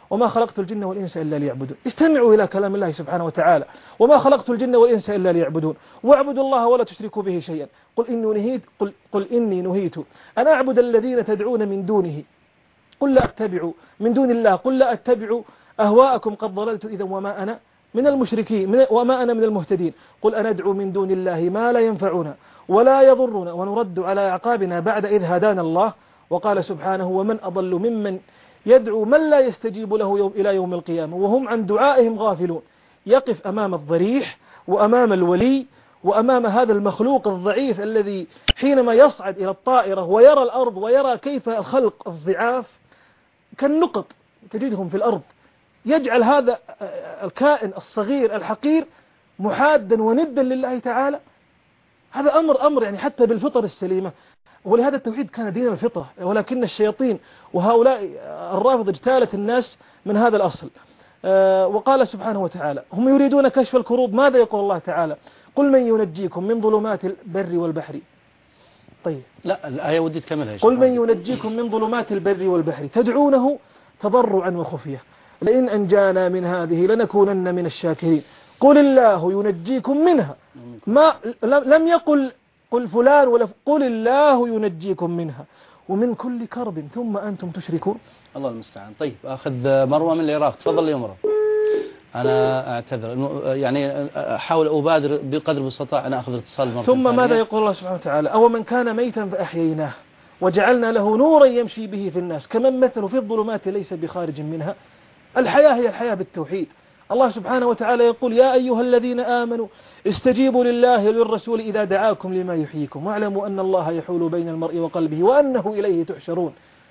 وما خلقت الجن والإنس إلا ليعبدون. استمعوا إلى كلام الله سبحانه وتعالى، وما خلقت الجن والإنس إلا ليعبدون، واعبدوا الله ولا تشركوا به شيئا. قل إني نهيت قل, قل إني نهيت أن أعبد الذين تدعون من دونه قل لا أتبع من دون الله قل لا أتبع أهواءكم قد ضللت إذا وما أنا من المشركين من وما أنا من المهتدين. قل أندعو من دون الله ما لا ينفعنا ولا يضرنا ونرد على أعقابنا بعد إذ هدانا الله. وقال سبحانه ومن أضل ممن يدعو من لا يستجيب له يوم إلى يوم القيامة وهم عن دعائهم غافلون. يقف أمام الضريح وأمام الولي وأمام هذا المخلوق الضعيف الذي حينما يصعد إلى الطائرة ويرى الأرض ويرى كيف الخلق الضعاف كالنقط تجدهم في الأرض، يجعل هذا الكائن الصغير الحقير محادا وندا لله تعالى. هذا أمر أمر يعني حتى بالفطر السليمة، ولهذا التوحيد كان دين الفطرة، ولكن الشياطين وهؤلاء الرافض اجتالت الناس من هذا الأصل. وقال سبحانه وتعالى هم يريدون كشف الكروب، ماذا يقول الله تعالى؟ قل من ينجيكم من ظلمات البر والبحر. طيب لا الآية ودي تكملها. قل من ينجيكم من ظلمات البر والبحر تدعونه تضرعا وخفية لئن أنجانا من هذه لنكونن من الشاكرين. قل الله ينجيكم منها، ما لم يقل قل فلان ولا قل الله ينجيكم منها ومن كل كرب ثم أنتم تشركون. الله المستعان. طيب أخذ مروة من العراق، تفضل يا مروة. أنا أعتذر يعني أحاول أبادر بقدر المستطاع أنا أخذ الاتصال مرة ثم ثانية. ماذا يقول الله سبحانه وتعالى؟ أو من كان ميتا فأحييناه وجعلنا له نورا يمشي به في الناس كمن مثل في الظلمات ليس بخارج منها. الحياة هي الحياة بالتوحيد. الله سبحانه وتعالى يقول يا أيها الذين آمنوا استجيبوا لله وللرسول إذا دعاكم لما يحييكم واعلموا أن الله يحول بين المرء وقلبه وأنه إليه تحشرون.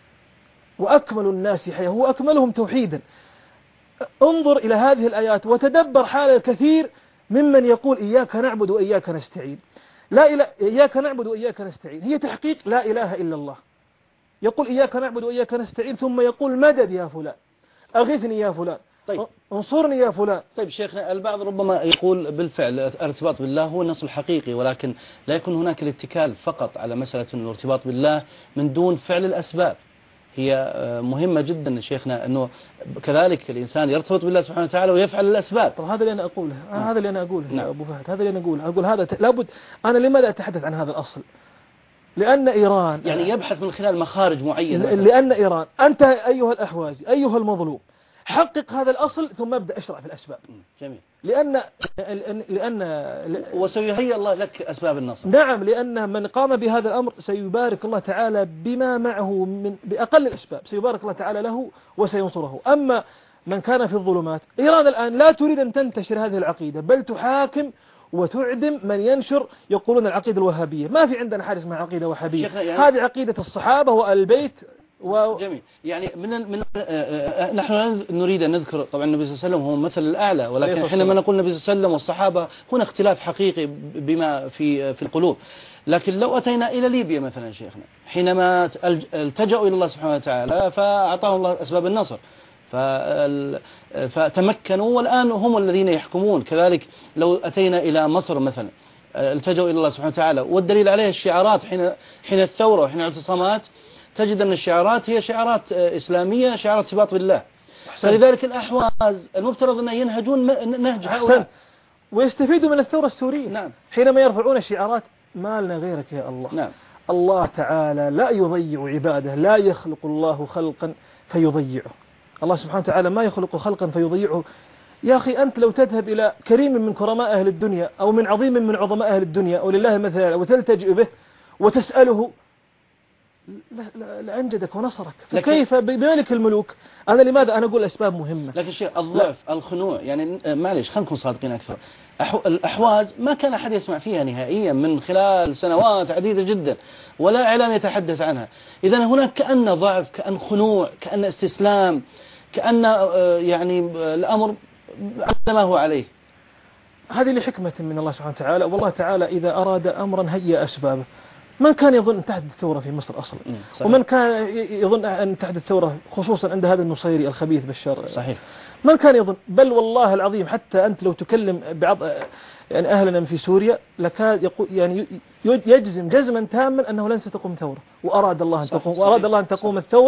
وأكمل الناس حياة هو أكملهم توحيدا. انظر إلى هذه الآيات وتدبر حال الكثير ممن يقول إياك نعبد وإياك نستعين. لا إله إياك نعبد وإياك نستعين هي تحقيق لا إله إلا الله. يقول إياك نعبد وإياك نستعين ثم يقول مدد يا فلان، أغثني يا فلان، طيب انصرني يا فلان. طيب شيخنا، البعض ربما يقول بالفعل الارتباط بالله هو النص الحقيقي، ولكن لا يكون هناك الاتكال فقط على مسألة الارتباط بالله من دون فعل الأسباب. هي مهمة جدا شيخنا أنه كذلك الإنسان يرتبط بالله سبحانه وتعالى ويفعل الأسباب. طب هذا اللي أنا أقوله نعم. هذا اللي أنا أقوله نعم. يا أبو فهد، هذا اللي أنا أقوله أقول هذا لابد. أنا لماذا أتحدث عن هذا الأصل؟ لأن إيران يعني يبحث من خلال مخارج معينة. لأن إيران أنت أيها الأحوازي أيها المظلوم حقق هذا الأصل ثم ابدأ اشرع في الأسباب. جميل. لأن لأن وسيهيئ الله لك أسباب النصر. نعم، لأن من قام بهذا الأمر سيبارك الله تعالى بما معه من بأقل الأسباب، سيبارك الله تعالى له وسينصره. أما من كان في الظلمات، إيران الآن لا تريد أن تنتشر هذه العقيدة بل تحاكم وتعدم من ينشر يقولون العقيدة الوهابية. ما في عندنا حاجة اسمها عقيدة وهابية، يعني هذه عقيدة الصحابة والبيت و... جميل. يعني من من نحن نريد أن نذكر طبعا النبي صلى الله عليه وسلم هو المثل الأعلى، ولكن حينما نقول النبي صلى الله عليه وسلم والصحابة هنا اختلاف حقيقي بما في في القلوب. لكن لو أتينا إلى ليبيا مثلا شيخنا، حينما التجأوا إلى الله سبحانه وتعالى فأعطاهم الله أسباب النصر فتمكنوا والآن هم الذين يحكمون. كذلك لو أتينا إلى مصر مثلا التجأوا إلى الله سبحانه وتعالى، والدليل عليه الشعارات حين حين الثورة وحين الاعتصامات تجد أن الشعارات هي شعارات إسلامية، شعارات ارتباط بالله. فلذلك الأحواز المفترض أن ينهجون نهج هؤلاء ويستفيدوا من الثورة السورية. نعم. حينما يرفعون الشعارات ما لنا غيرك يا الله. نعم. الله تعالى لا يضيع عباده، لا يخلق الله خلقا فيضيعه. الله سبحانه وتعالى ما يخلق خلقا فيضيعه. يا أخي أنت لو تذهب إلى كريم من كرماء أهل الدنيا أو من عظيم من عظماء أهل الدنيا ولله مثلا وتلتجئ به وتسأله لأنجدك ونصرك، فكيف بملك الملوك؟ أنا لماذا أنا أقول أسباب مهمة؟ لكن شيء الضعف لا. الخنوع يعني معلش خلينا نكون صادقين أكثر. الأحواز ما كان أحد يسمع فيها نهائيا من خلال سنوات عديدة جدا، ولا إعلام يتحدث عنها. إذن هناك كأن ضعف، كأن خنوع، كأن استسلام، كأن يعني الأمر على ما هو عليه. هذه لحكمة من الله سبحانه وتعالى، والله تعالى إذا أراد أمرا هيأ أسبابه. من كان يظن أن تحدث ثورة في مصر أصلا؟ ومن كان يظن أن تحدث ثورة خصوصا عند هذا النصيري الخبيث بشار؟ صحيح. من كان يظن؟ بل والله العظيم حتى أنت لو تكلم بعض يعني أهلنا في سوريا لكاد يقول يعني يجزم جزما تاما أنه لن ستقوم ثورة، وأراد الله أن تقوم وأراد الله أن تقوم الثورة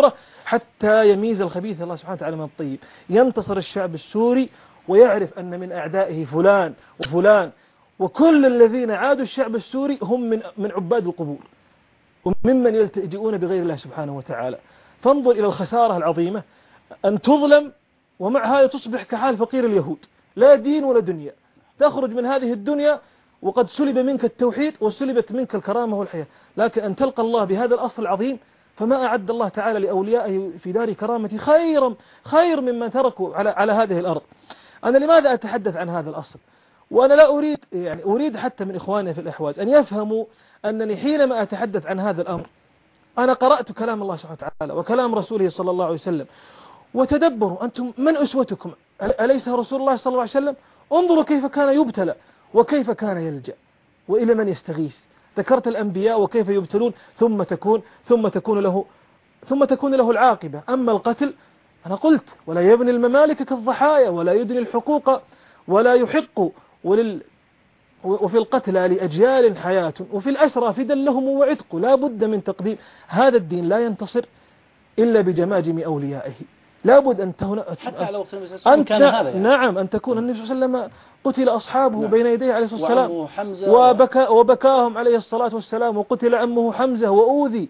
حتى يميز الخبيث الله سبحانه وتعالى من الطيب. ينتصر الشعب السوري ويعرف أن من أعدائه فلان وفلان، وكل الذين عادوا الشعب السوري هم من من عباد القبور وممن يلتجئون بغير الله سبحانه وتعالى. فانظر إلى الخسارة العظيمة أن تظلم ومع هذا تصبح كحال فقير اليهود، لا دين ولا دنيا، تخرج من هذه الدنيا وقد سلب منك التوحيد وسلبت منك الكرامة والحياة، لكن أن تلقى الله بهذا الأصل العظيم، فما أعد الله تعالى لأوليائه في دار كرامة خيرا خير مما تركوا على على هذه الأرض. أنا لماذا أتحدث عن هذا الأصل؟ وأنا لا أريد يعني أريد حتى من إخواني في الأحواز أن يفهموا أنني حينما أتحدث عن هذا الأمر أنا قرأت كلام الله سبحانه وتعالى وكلام رسوله صلى الله عليه وسلم، وتدبروا أنتم من أسوتكم؟ أليس رسول الله صلى الله عليه وسلم؟ انظروا كيف كان يبتلى وكيف كان يلجأ وإلى من يستغيث. ذكرت الأنبياء وكيف يبتلون ثم تكون ثم تكون له ثم تكون له العاقبة. أما القتل أنا قلت ولا يبني الممالك كالضحايا ولا يدني الحقوق ولا يحق، ولل وفي القتلى لأجيال حياة وفي الأسرى فدا لهم وعتق. لا بد من تقديم هذا الدين، لا ينتصر إلا بجماجم أوليائه. لا بد أن تهنا حتى على وقت النبي صلى الله عليه وسلم كان هذا يعني. نعم، أن تكون النبي صلى الله عليه وسلم قتل أصحابه نعم. بين يديه عليه الصلاة والسلام وبكى وبكاهم عليه الصلاة والسلام، وقتل عمه حمزة وأوذي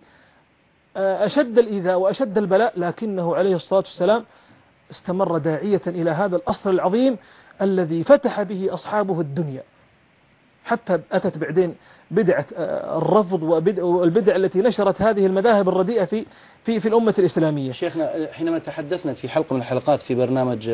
أشد الإيذاء وأشد البلاء، لكنه عليه الصلاة والسلام استمر داعية إلى هذا الأصل العظيم الذي فتح به أصحابه الدنيا، حتى أتت بعدين بدعة الرفض والبدع التي نشرت هذه المذاهب الرديئة في في في الأمة الإسلامية. شيخنا حينما تحدثنا في حلقة من الحلقات في برنامج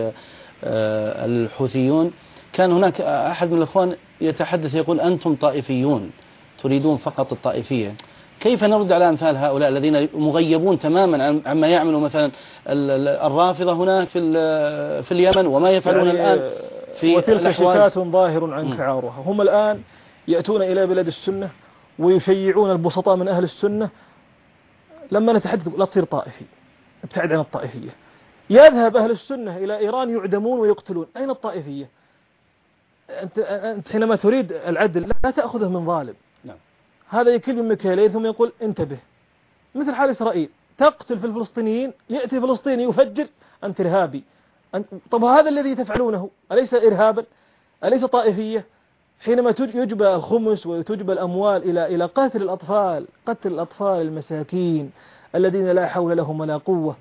الحوثيون كان هناك أحد من الأخوان يتحدث يقول أنتم طائفيون تريدون فقط الطائفية. كيف نرد على أمثال هؤلاء الذين مغيبون تماما عما يعملوا مثلا الرافضة هناك في في اليمن وما يفعلون يعني الآن في وتلك شتات ظاهر عنك عارها. هم الآن يأتون إلى بلاد السنة ويشيعون البسطاء من أهل السنة. لما نتحدث لا تصير طائفي، ابتعد عن الطائفية. يذهب أهل السنة إلى إيران يعدمون ويقتلون، أين الطائفية؟ أنت, أنت حينما تريد العدل لا تأخذه من ظالم. نعم. هذا يكل من مكيالين ثم يقول انتبه، مثل حال إسرائيل تقتل في الفلسطينيين، يأتي فلسطيني يفجر أنت إرهابي. أنت طب هذا الذي تفعلونه أليس إرهابا؟ أليس طائفية؟ حينما يجبى الخمس وتجبى الأموال إلى إلى قتل الأطفال، قتل الأطفال المساكين الذين لا حول لهم ولا قوة.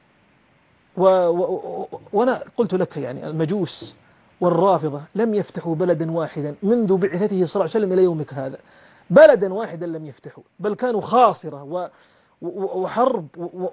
و و وأنا قلت لك يعني المجوس والرافضة لم يفتحوا بلدا واحدا منذ بعثته صلى الله عليه وسلم إلى يومك هذا، بلدا واحدا لم يفتحوا، بل كانوا خاصرة و وحرب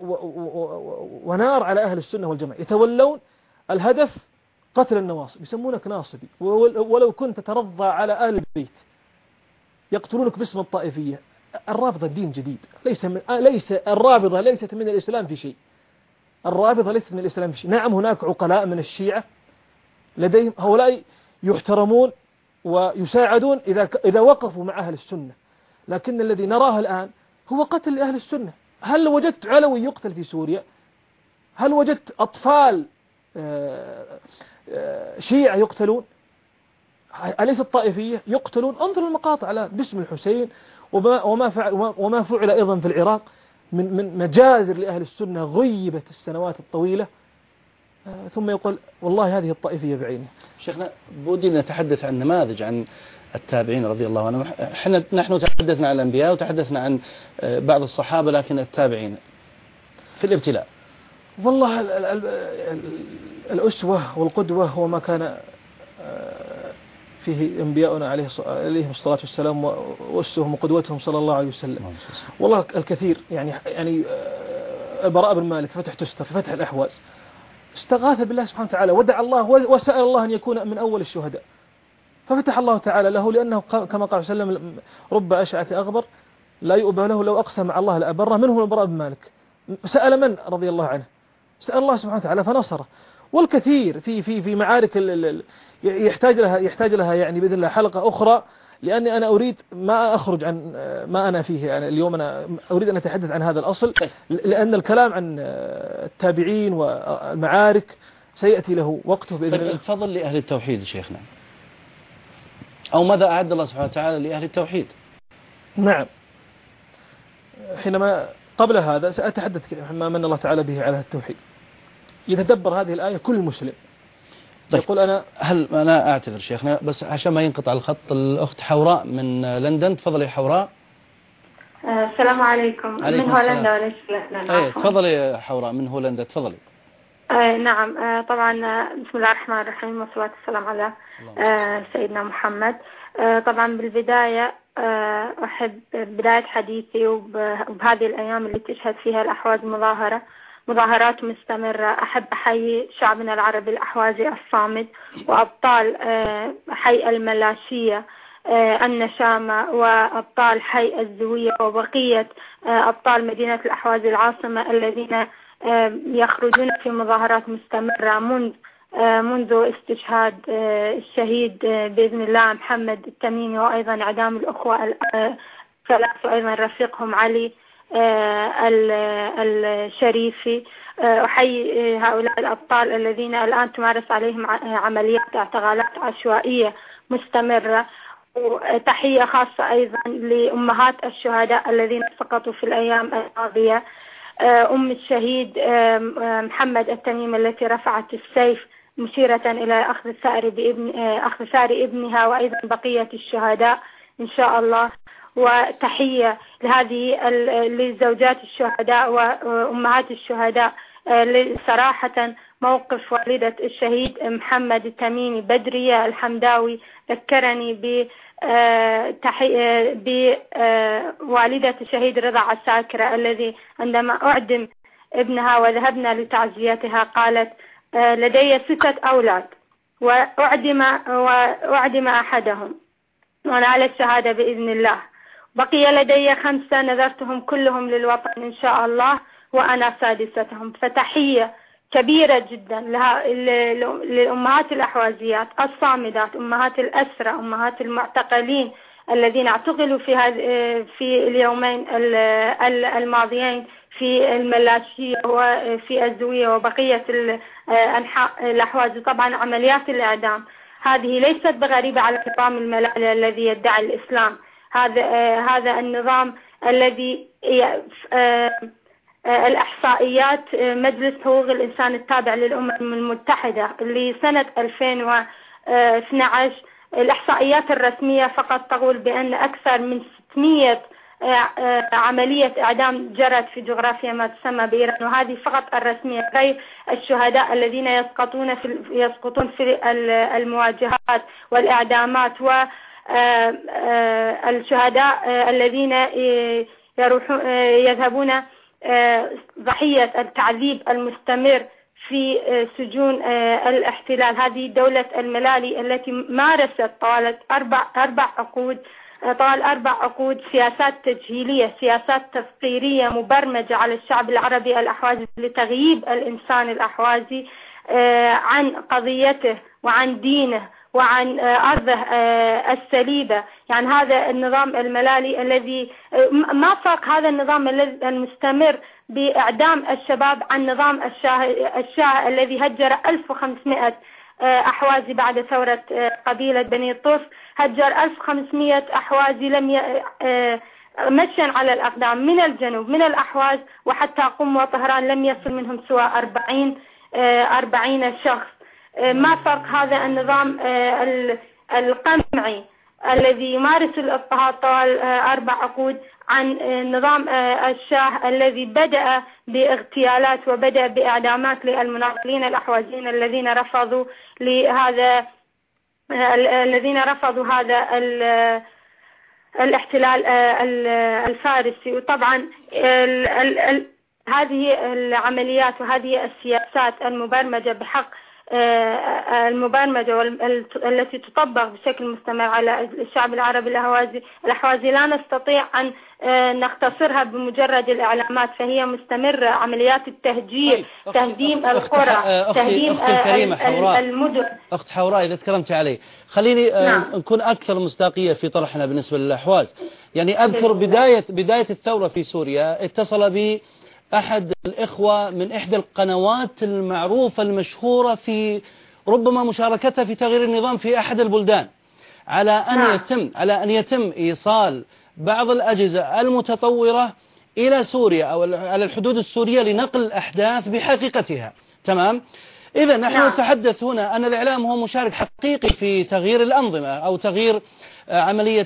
ونار على أهل السنة والجماعة. يتولون الهدف قتل النواصب، يسمونك ناصبي، ولو كنت ترضى على آل البيت يقتلونك باسم الطائفية. الرافضة دين جديد، ليس من ليس الرافضة ليست من الإسلام في شيء. الرافضة ليست من الإسلام في شيء. نعم هناك عقلاء من الشيعة لديهم، هؤلاء يحترمون ويساعدون إذا إذا وقفوا مع أهل السنة، لكن الذي نراه الآن هو قتل أهل السنة. هل وجدت علوي يقتل في سوريا؟ هل وجدت أطفال شيعة يقتلون؟ أليس الطائفية يقتلون؟ انظر المقاطع على باسم الحسين وما وما فعل وما فعل أيضا في العراق من من مجازر لأهل السنة غيبت السنوات الطويلة، ثم يقول والله هذه الطائفية بعينها. شيخنا بودي نتحدث عن نماذج عن التابعين رضي الله عنهم. احنا نحن تحدثنا عن الأنبياء وتحدثنا عن بعض الصحابة، لكن التابعين في الابتلاء. والله الأسوة والقدوة هو ما كان فيه أنبياؤنا عليهم الصلاة والسلام وأسوهم وقدوتهم صلى الله عليه وسلم. والله الكثير يعني يعني البراء بن مالك فتح تستر في فتح الأحواز استغاث بالله سبحانه وتعالى ودعا الله وسأل الله أن يكون من أول الشهداء، ففتح الله تعالى له، لأنه كما قال صلى الله عليه وسلم رب أشعث أغبر لا يؤبى له لو أقسم مع الله لأبره. منهم البراء بن مالك سأل من رضي الله عنه؟ سأل الله سبحانه وتعالى فنصره. والكثير في في في معارك يحتاج لها يحتاج لها يعني بإذن الله حلقة أخرى، لأني أنا أريد ما أخرج عن ما أنا فيه يعني اليوم. أنا أريد أن أتحدث عن هذا الأصل، لأن الكلام عن التابعين والمعارك سيأتي له وقته بإذن الله. الفضل لأهل التوحيد شيخنا، أو ماذا أعد الله سبحانه وتعالى لأهل التوحيد؟ نعم، حينما قبل هذا سأتحدث ما من الله تعالى به على التوحيد. يتدبر هذه الآية كل مسلم. طيب يقول أنا هل أنا أعتذر شيخنا بس عشان ما ينقطع الخط، الأخت حوراء من لندن. تفضلي حوراء. السلام عليكم. عليكم من هولندا وليس لندن. ايه تفضلي حوراء من هولندا. تفضلي. آه نعم. آه طبعا بسم الله الرحمن الرحيم والصلاة والسلام على آه سيدنا محمد. آه طبعا بالبداية آه أحب بداية حديثي وبهذه الأيام اللي تشهد فيها الأحواز مظاهرة مظاهرات مستمرة، أحب أحيي شعبنا العربي الأحوازي الصامد وأبطال آه حي الملاشية آه النشامة وأبطال حي الزوية وبقية آه أبطال مدينة الأحواز العاصمة الذين آه يخرجون في مظاهرات مستمرة منذ آه منذ استشهاد آه الشهيد آه بإذن الله محمد التميمي، وأيضا إعدام الأخوة الثلاث وأيضا رفيقهم علي آه الشريفي. آه أحيي هؤلاء الأبطال الذين الآن تمارس عليهم عمليات اعتقالات عشوائية مستمرة. وتحية خاصة أيضا لأمهات الشهداء الذين سقطوا في الأيام الماضية. أم الشهيد محمد التميمي التي رفعت السيف مشيرة إلى أخذ ثأر بابن أخذ ثأر ابنها وأيضا بقية الشهداء إن شاء الله. وتحية لهذه لزوجات الشهداء وأمهات الشهداء. صراحة موقف والدة الشهيد محمد التميمي بدرية الحمداوي ذكرني ب بوالدة الشهيد رضا عساكرة الذي عندما أعدم ابنها وذهبنا لتعزيتها قالت لدي ستة أولاد وأعدم وأعدم أحدهم ونال الشهادة بإذن الله، بقي لدي خمسة نذرتهم كلهم للوطن إن شاء الله وأنا سادستهم. فتحية كبيرة جدا للأمهات الأحوازيات الصامدات، أمهات الأسرى، أمهات المعتقلين الذين اعتقلوا في في اليومين الماضيين في الملاشية وفي الزوية وبقية أنحاء الأحواز. طبعا عمليات الإعدام هذه ليست بغريبة على نظام الملالي الذي يدعي الإسلام. هذا هذا النظام الذي الإحصائيات مجلس حقوق الإنسان التابع للأمم المتحدة لسنة ألفين واثني عشر الإحصائيات الرسمية فقط تقول بأن أكثر من ستمئة عملية إعدام جرت في جغرافيا ما تسمى بإيران، وهذه فقط الرسمية، غير الشهداء الذين يسقطون في يسقطون في المواجهات والإعدامات والشهداء الذين يروحون يذهبون ضحية التعذيب المستمر في سجون الاحتلال. هذه دولة الملالي التي مارست طوال أربع أربع عقود طوال أربع عقود سياسات تجهيلية، سياسات تفقيرية مبرمجة على الشعب العربي الأحوازي لتغييب الإنسان الأحوازي عن قضيته وعن دينه وعن أرضه السليبة. يعني هذا النظام الملالي الذي ما فرق هذا النظام المستمر بإعدام الشباب عن نظام الشاه, الشاه الذي هجر ألف وخمسمئة أحوازي بعد ثورة قبيلة بني طوس، هجر ألف وخمسمئة أحوازي لم ي... مشيا على الأقدام من الجنوب من الأحواز وحتى قم وطهران لم يصل منهم سوى أربعين أربعين شخص. ما فرق هذا النظام القمعي الذي يمارس الاضطهاد طوال أربع عقود عن نظام الشاه الذي بدأ باغتيالات وبدأ بإعدامات للمناضلين الأحوازيين الذين رفضوا لهذا الذين رفضوا هذا الاحتلال الفارسي. وطبعا هذه العمليات وهذه السياسات المبرمجة بحق المبرمجة التي تطبق بشكل مستمر على الشعب العربي الأحوازي الأحوازي لا نستطيع أن نختصرها بمجرد الإعلامات، فهي مستمرة. عمليات التهجير، تهديم القرى، تهديم المدن. أخت حوراء إذا تكرمت علي خليني نعم. نكون أكثر مصداقية في طرحنا بالنسبة للأحواز. يعني أذكر بداية بداية الثورة في سوريا اتصل بي أحد الإخوة من إحدى القنوات المعروفة المشهورة في ربما مشاركتها في تغيير النظام في أحد البلدان على أن يتم على أن يتم إيصال بعض الأجهزة المتطورة إلى سوريا أو على الحدود السورية لنقل الأحداث بحقيقتها. تمام. إذا نحن نعم. نتحدث هنا أن الإعلام هو مشارك حقيقي في تغيير الأنظمة أو تغيير عملية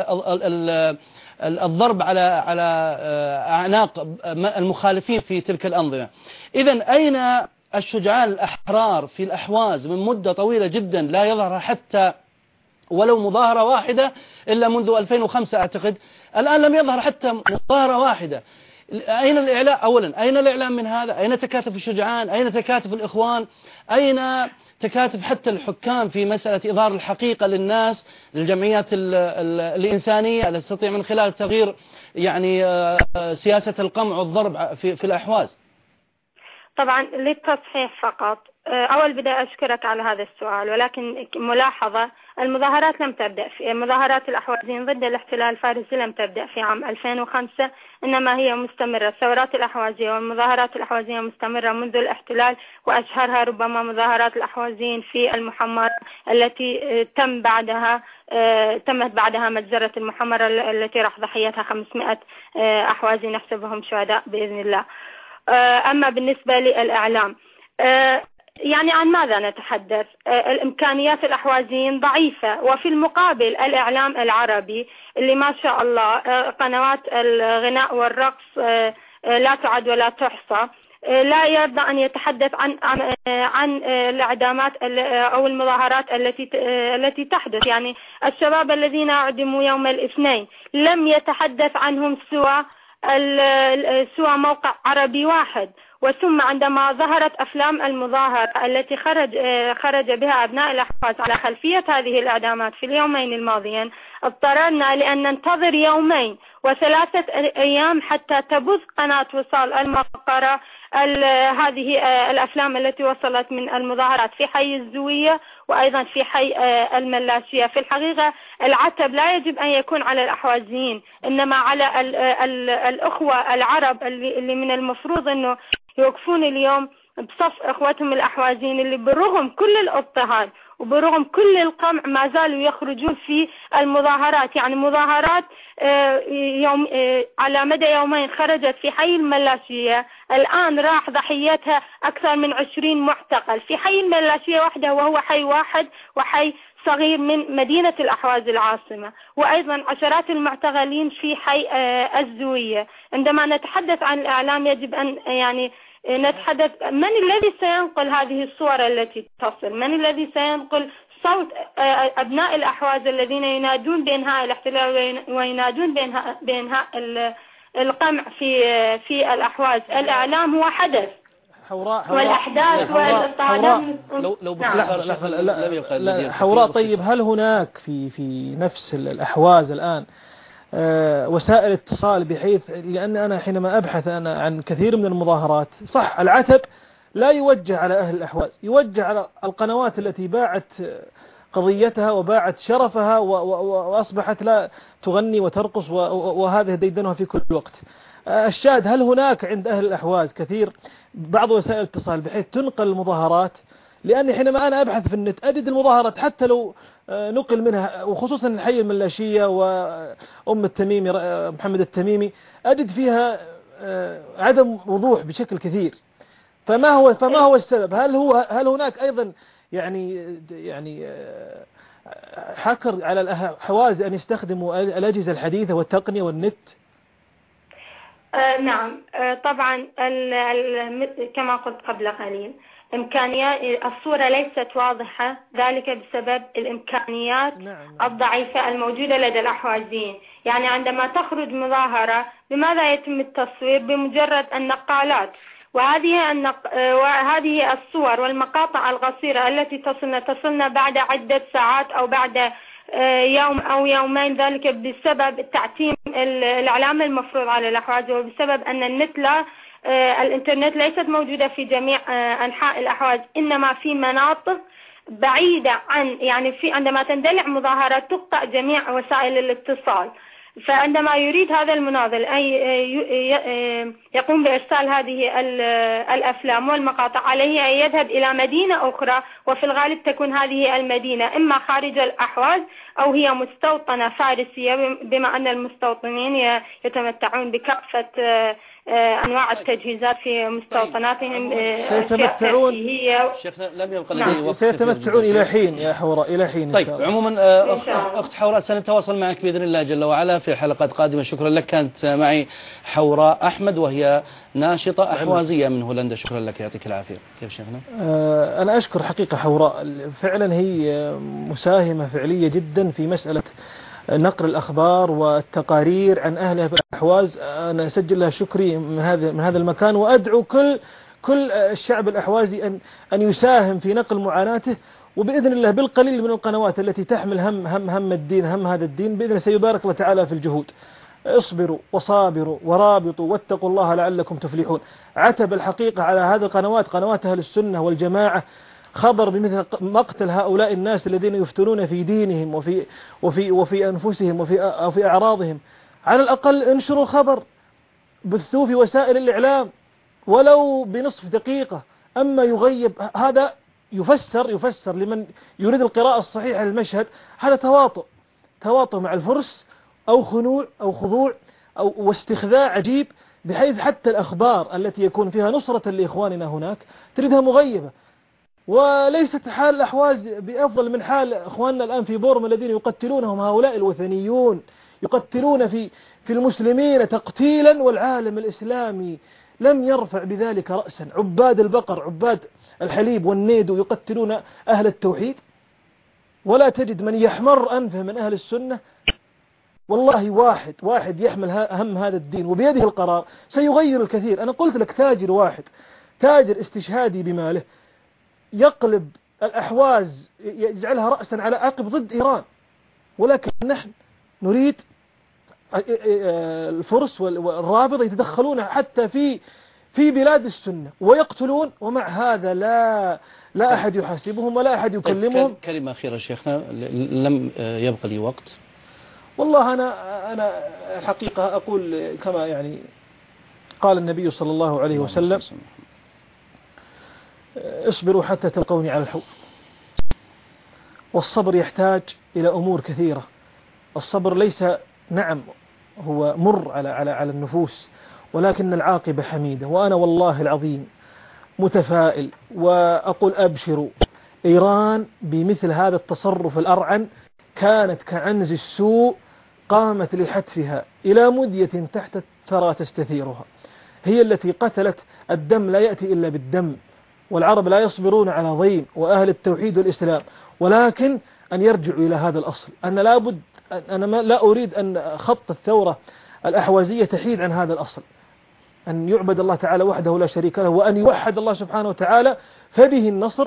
الضرب على على أعناق المخالفين في تلك الأنظمة. إذا أين الشجعان الأحرار في الأحواز من مدة طويلة جدا لا يظهر حتى ولو مظاهرة واحدة إلا منذ ألفين وخمسة أعتقد، الآن لم يظهر حتى مظاهرة واحدة. أين الإعلام؟ أولا أين الإعلام من هذا؟ أين تكاتف الشجعان؟ أين تكاتف الإخوان؟ أين تكاتف حتى الحكام في مسألة إظهار الحقيقة للناس، للجمعيات ال ال الإنسانية التي تستطيع من خلال تغيير يعني سياسة القمع والضرب في, في الأحواز؟ طبعا للتصحيح فقط، أول بداية أشكرك على هذا السؤال، ولكن ملاحظة، المظاهرات لم تبدأ في مظاهرات الأحوازيين ضد الاحتلال الفارسي لم تبدأ في عام ألفين وخمسة، إنما هي مستمرة. الثورات الأحوازية والمظاهرات الأحوازية مستمرة منذ الاحتلال، وأشهرها ربما مظاهرات الأحوازيين في المحمرة التي تم بعدها تمت بعدها مجزرة المحمرة التي راح ضحيتها خمسمائة أحوازي نحسبهم شهداء بإذن الله. أما بالنسبة للإعلام، يعني عن ماذا نتحدث؟ الإمكانيات الأحوازيين ضعيفة، وفي المقابل الإعلام العربي اللي ما شاء الله قنوات الغناء والرقص لا تعد ولا تحصى لا يرضى أن يتحدث عن عن, عن الإعدامات أو المظاهرات التي التي تحدث. يعني الشباب الذين أعدموا يوم الاثنين لم يتحدث عنهم سوى سوى موقع عربي واحد. وثم عندما ظهرت أفلام المظاهرة التي خرج خرج بها أبناء الأحواز على خلفية هذه الإعدامات في اليومين الماضيين، اضطررنا لأن ننتظر يومين وثلاثة أيام حتى تبث قناة وصال المقرة هذه الأفلام التي وصلت من المظاهرات في حي الزوية وأيضا في حي الملاشية. في الحقيقة العتب لا يجب أن يكون على الأحوازيين، إنما على ال ال الأخوة العرب اللي من المفروض أنه يوقفون اليوم بصف إخوتهم الأحوازيين اللي برغم كل الاضطهاد وبرغم كل القمع ما زالوا يخرجون في المظاهرات. يعني مظاهرات يوم على مدى يومين خرجت في حي الملاشية، الآن راح ضحيتها أكثر من عشرين معتقل في حي الملاشية وحده، وهو حي واحد وحي صغير من مدينة الأحواز العاصمة، وأيضا عشرات المعتقلين في حي الزوية. عندما نتحدث عن الإعلام يجب أن يعني نتحدث من الذي سينقل هذه الصور التي تصل، من الذي سينقل صوت أبناء الأحواز الذين ينادون بإنهاء الاحتلال وينادون بإنهاء, بإنهاء القمع في في الأحواز. الإعلام هو حدث حوراء حوراء والأحداث والاضطهادات. لو لو نعم. حوراء، طيب هل هناك في في نفس الأحواز الآن أه وسائل اتصال بحيث، لأن أنا حينما أبحث أنا عن كثير من المظاهرات صح العتب لا يوجه على أهل الأحواز، يوجه على القنوات التي باعت قضيتها وباعت شرفها وأصبحت لا تغني وترقص وهذا ديدنها في كل وقت. الشاهد، هل هناك عند أهل الأحواز كثير بعض وسائل الاتصال بحيث تنقل المظاهرات؟ لأني حينما أنا أبحث في النت أجد المظاهرات حتى لو نقل منها، وخصوصا الحي الملاشية وأم التميمي محمد التميمي، أجد فيها عدم وضوح بشكل كثير. فما هو فما هو السبب؟ هل هو هل هناك أيضا يعني يعني حكر على الأحواز أن يستخدموا الأجهزة الحديثة والتقنية والنت؟ آه نعم، آه طبعا ال ال كما قلت قبل قليل، إمكانيات الصورة ليست واضحة، ذلك بسبب الإمكانيات نعم. الضعيفة الموجودة لدى الأحوازيين. يعني عندما تخرج مظاهرة بماذا يتم التصوير؟ بمجرد النقالات، وهذه النق... وهذه الصور والمقاطع القصيرة التي تصلنا تصلنا بعد عدة ساعات أو بعد يوم أو يومين، ذلك بسبب التعتيم الإعلام المفروض على الأحواز، وبسبب أن النت لا الإنترنت ليست موجودة في جميع أنحاء الأحواز، إنما في مناطق بعيدة عن، يعني في عندما تندلع مظاهرات تقطع جميع وسائل الاتصال. فعندما يريد هذا المناضل أن يقوم بإرسال هذه الأفلام والمقاطع عليه أن يذهب إلى مدينة أخرى، وفي الغالب تكون هذه المدينة إما خارج الأحواز أو هي مستوطنة فارسية، بما أن المستوطنين يتمتعون بكافة أنواع التجهيزات في مستوطناتهم. سيتمتعون شيخنا لم يبقى لدي وقت، سيتمتعون إلى حين يا حوراء، إلى حين. طيب عموما أخت حوراء سنتواصل معك بإذن الله جل وعلا في حلقات قادمة. شكرا لك. كانت معي حوراء أحمد وهي ناشطة أحوازية من هولندا. شكرا لك، يعطيك العافية. كيف شيخنا؟ أنا أشكر حقيقة حوراء، فعلا هي مساهمة فعلية جدا في مسألة نقل الأخبار والتقارير عن أهلها بالأحواز. أنا أسجل لها شكري من هذا من هذا المكان، وأدعو كل كل الشعب الأحوازي أن أن يساهم في نقل معاناته، وبإذن الله بالقليل من القنوات التي تحمل هم هم هم الدين، هم هذا الدين، بإذن الله سيبارك الله تعالى في الجهود. اصبروا وصابروا ورابطوا واتقوا الله لعلكم تفلحون. عتب الحقيقة على هذه القنوات، قنوات أهل السنة والجماعة، خبر بمثل مقتل هؤلاء الناس الذين يفتنون في دينهم وفي وفي وفي أنفسهم وفي وفي أعراضهم. على الأقل انشروا الخبر، بثوه في وسائل الإعلام ولو بنصف دقيقة. أما يغيب هذا يفسر يفسر لمن يريد القراءة الصحيحة للمشهد، هذا تواطؤ تواطؤ مع الفرس أو خنوع أو خضوع أو واستخذاء عجيب، بحيث حتى الأخبار التي يكون فيها نصرة لإخواننا هناك تريدها مغيبة. وليست حال الأحواز بأفضل من حال إخواننا الآن في بورما الذين يقتلونهم هؤلاء الوثنيون، يقتلون في في المسلمين تقتيلا، والعالم الإسلامي لم يرفع بذلك رأسا. عباد البقر، عباد الحليب والنيدو يقتلون أهل التوحيد، ولا تجد من يحمر أنفه من أهل السنة. والله واحد واحد يحمل هم هذا الدين وبيده القرار سيغير الكثير. أنا قلت لك تاجر واحد، تاجر استشهادي بماله، يقلب الأحواز يجعلها رأسا على عقب ضد إيران. ولكن نحن نريد الفرس والرافضة يتدخلون حتى في في بلاد السنة ويقتلون، ومع هذا لا لا أحد يحاسبهم ولا أحد يكلمهم. كلمة أخيرة شيخنا، لم يبقى لي وقت. والله أنا أنا الحقيقة أقول كما يعني قال النبي صلى الله عليه وسلم: اصبروا حتى تلقوني على الحوض. والصبر يحتاج إلى أمور كثيرة. الصبر ليس نعم هو مر على على على النفوس، ولكن العاقبة حميدة. وأنا والله العظيم متفائل وأقول أبشروا. إيران بمثل هذا التصرف الأرعن كانت كعنز السوء، قامت لحتفها إلى مدية تحت الثرى تستثيرها. هي التي قتلت. الدم لا يأتي إلا بالدم، والعرب لا يصبرون على ضيم، وأهل التوحيد والإسلام. ولكن أن يرجعوا إلى هذا الأصل، أن لا بد أنا ما لا أريد أن خط الثورة الأحوازية تحيد عن هذا الأصل، أن يعبد الله تعالى وحده لا شريك له، وأن يوحد الله سبحانه وتعالى، فبه النصر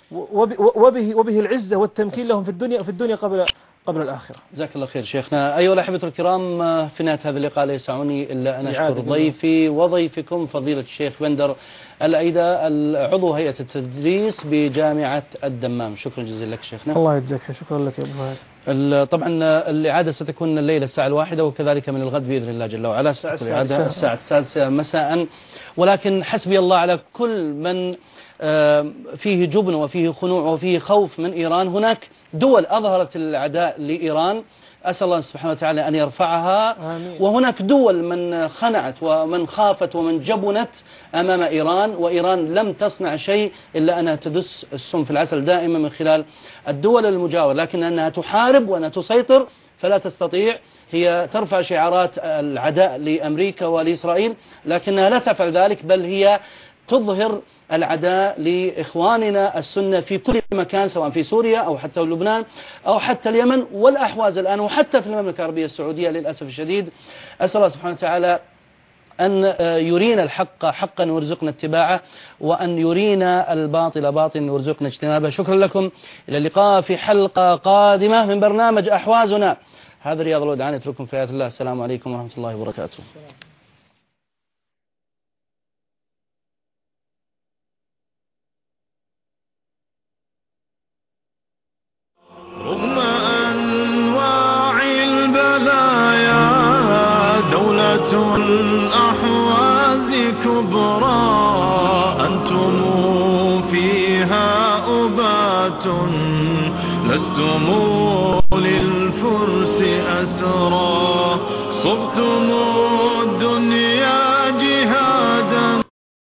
وبه وبه العزة والتمكين لهم في الدنيا في الدنيا قبل قبل الآخرة. جزاك الله خير شيخنا. أيها الأحبة الكرام، في نهاية هذا اللقاء لا يسعني إلا أن أشكر ضيفي وضيفكم فضيلة الشيخ بندر العيدة، العضو هيئة التدريس بجامعة الدمام. شكرا جزيلا لك شيخنا. الله يجزاك خير. شكرا لك يا أبو فهد. طبعا الإعادة ستكون الليلة الساعة الواحدة، وكذلك من الغد بإذن الله جل وعلا ستكون الإعادة الساعة السادسة مساء. ولكن حسبي الله على كل من فيه جبن وفيه خنوع وفيه خوف من إيران. هناك دول أظهرت العداء لإيران، أسأل الله سبحانه وتعالى أن يرفعها. آمين. وهناك دول من خنعت ومن خافت ومن جبنت أمام إيران، وإيران لم تصنع شيء إلا أنها تدس السم في العسل دائما من خلال الدول المجاورة، لكن أنها تحارب وأنها تسيطر فلا تستطيع. هي ترفع شعارات العداء لأمريكا ولإسرائيل، لكنها لا تفعل ذلك، بل هي تظهر العداء لإخواننا السنة في كل مكان، سواء في سوريا أو حتى لبنان أو حتى اليمن والأحواز الآن، وحتى في المملكة العربية السعودية للأسف الشديد. أسأل الله سبحانه وتعالى أن يرينا الحق حقا ويرزقنا اتباعه، وأن يرينا الباطل باطلا ويرزقنا اجتنابه. شكرا لكم، إلى اللقاء في حلقة قادمة من برنامج أحوازنا. هذا رياض الودعان، يترككم في آيات الله. السلام عليكم ورحمة الله وبركاته. رغم أنواع البلايا ساعة لستم للفرس أسرى صبتم